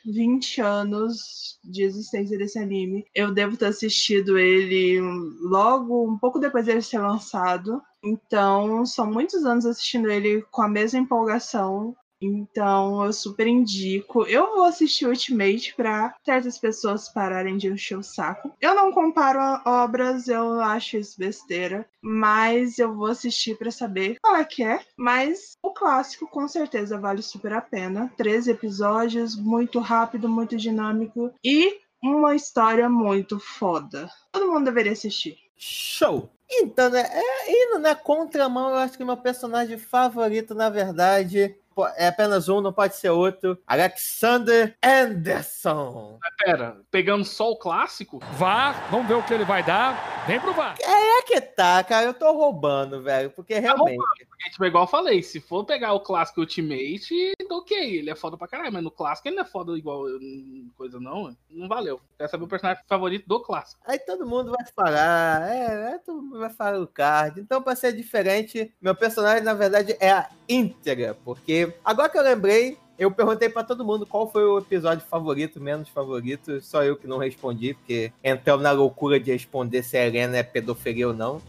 20 anos de existência desse anime. Eu devo ter assistido ele logo, um pouco depois dele ser lançado. Então, são muitos anos assistindo ele com a mesma empolgação. Então, eu super indico. Eu vou assistir Ultimate pra certas pessoas pararem de encher o saco. Eu não comparo obras, eu acho isso besteira. Mas eu vou assistir pra saber qual é que é. Mas o clássico, com certeza, vale super a pena. 13 episódios, muito rápido, muito dinâmico. E uma história muito foda. Todo mundo deveria assistir. Show! Então, né, indo na contramão, eu acho que meu personagem favorito, na verdade, é apenas um, não pode ser outro. Alexander Anderson. Mas pera, pegando só o clássico? VAR, vamos ver o que ele vai dar. Vem pro VAR. É que tá, cara, eu tô roubando, velho, porque realmente... Porque, tipo, igual eu falei, se for pegar o clássico Ultimate, ok, ele é foda pra caralho, mas no clássico ele não é foda igual coisa não valeu. Quero saber o personagem favorito do clássico. Aí todo mundo vai falar, todo mundo vai falar o card. Então, pra ser diferente, meu personagem, na verdade, é a íntegra, porque agora que eu lembrei, eu perguntei pra todo mundo qual foi o episódio favorito, menos favorito, só eu que não respondi, porque entramos na loucura de responder se a Helena é pedofilia ou não.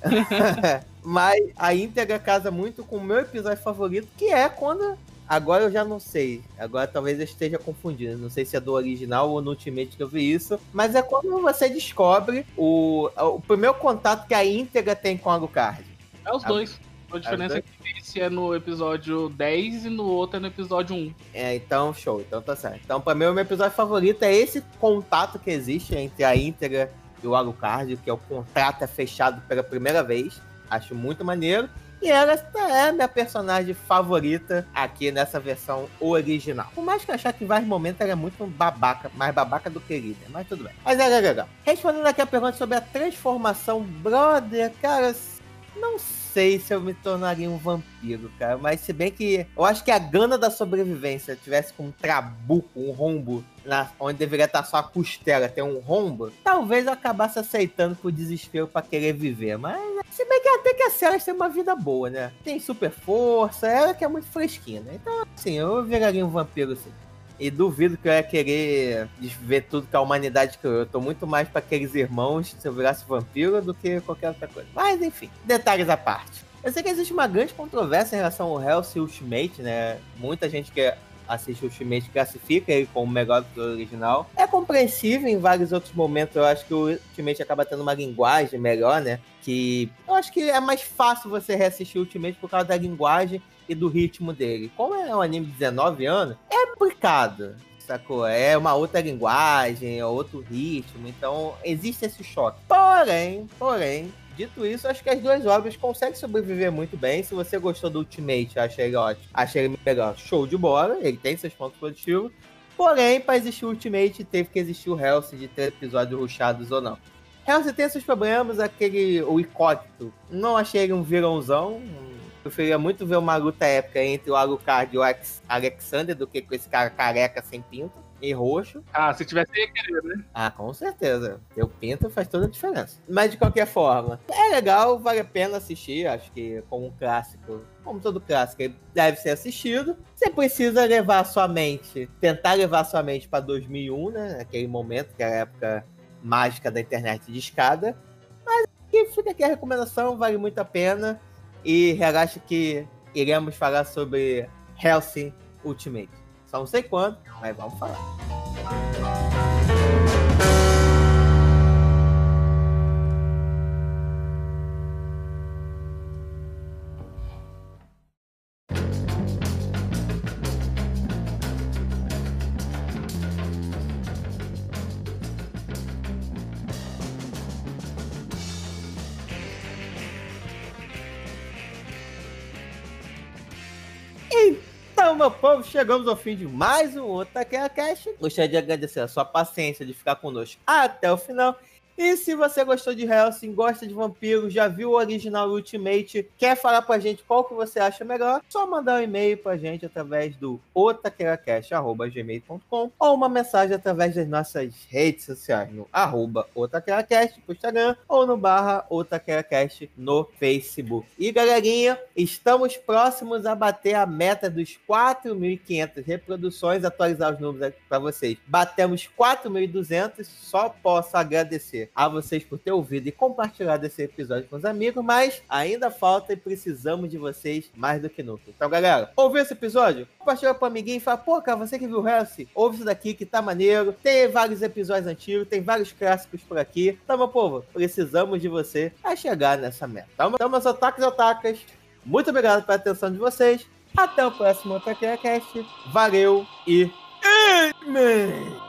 Mas a íntegra casa muito com o meu episódio favorito, que é quando... Agora eu já não sei. Agora talvez eu esteja confundindo. Não sei se é do original ou no Ultimate que eu vi isso. Mas é quando você descobre o primeiro contato que a íntegra tem com a Alucard. É os dois. A diferença é que esse é no episódio 10 e no outro é no episódio 1. Então show. Então tá certo. Então pra mim o meu episódio favorito é esse contato que existe entre a íntegra e o Alucard, que é o contrato fechado pela primeira vez. Acho muito maneiro. E ela é a minha personagem favorita aqui nessa versão original. Por mais que eu achar que em vários momentos ela é muito babaca, mais babaca do que líder, mas tudo bem. Mas é legal. Respondendo aqui a pergunta sobre a transformação, brother, cara, não sei se eu me tornaria um vampiro, cara. Mas se bem que eu acho que a gana da sobrevivência tivesse com um trabuco, um rombo, onde deveria estar só a costela, ter um rombo, talvez eu acabasse aceitando por desespero pra querer viver. Mas se bem que até que a Celas tem uma vida boa, né? Tem super força, ela que é muito fresquinha, né? Então, assim, eu viraria um vampiro, assim. E duvido que eu ia querer ver tudo que a humanidade criou. Eu tô muito mais pra aqueles irmãos se eu virasse vampiro do que qualquer outra coisa. Mas, enfim, detalhes à parte. Eu sei que existe uma grande controvérsia em relação ao Hellsing Ultimate, né? Muita gente que assiste o Ultimate classifica ele como melhor do que o original. É compreensível em vários outros momentos. Eu acho que o Ultimate acaba tendo uma linguagem melhor, né? Que eu acho que é mais fácil você reassistir o Ultimate por causa da linguagem e do ritmo dele. Como é um anime de 19 anos, é aplicado, sacou? É uma outra linguagem, é outro ritmo, então existe esse choque. Porém, dito isso, acho que as duas obras conseguem sobreviver muito bem. Se você gostou do Ultimate, achei ele ótimo, achei ele melhor, show de bola, ele tem seus pontos positivos. Porém, para existir o Ultimate, teve que existir o Hellsing de ter episódios rushados ou não. Hellsing tem seus problemas, o Icócito, não achei ele um vilãozão. Preferia muito ver uma luta épica entre o Alucard e o Alexander do que com esse cara careca sem pinto e roxo. Ah, se tivesse ia querer, né? Ah, com certeza. Ter o pinto faz toda a diferença. Mas de qualquer forma, é legal, vale a pena assistir. Acho que como um clássico, como todo clássico, ele deve ser assistido. Você precisa tentar levar sua mente para 2001, né? Aquele momento que é a época mágica da internet de escada. Mas fica aqui a recomendação, vale muito a pena. E relaxa que iremos falar sobre Hellsing Ultimate. Só não sei quando, mas vamos falar. Então, meu povo, chegamos ao fim de mais um Otaquera Cast. Gostaria de agradecer a sua paciência de ficar conosco até o final. E se você gostou de Hellsing, gosta de vampiros, já viu o original Ultimate, quer falar pra gente qual que você acha melhor, só mandar um e-mail pra gente através do otaqueracast@gmail.com ou uma mensagem através das nossas redes sociais no @otaqueracast pro Instagram ou no @otaqueracast no Facebook. E galerinha, estamos próximos a bater a meta dos 4.500 reproduções, atualizar os números aqui pra vocês. Batemos 4.200, só posso agradecer a vocês por ter ouvido e compartilhado esse episódio com os amigos, mas ainda falta e precisamos de vocês mais do que nunca. Então, galera, ouviu esse episódio? Compartilha pro amiguinho e fala, pô, cara, você que viu o Hellsing, ouve isso daqui que tá maneiro, tem vários episódios antigos, tem vários clássicos por aqui. Então, meu povo, precisamos de você a chegar nessa meta. Então, meus otakus e otakas, muito obrigado pela atenção de vocês. Até o próximo Otaqueracast. Valeu e... Amen!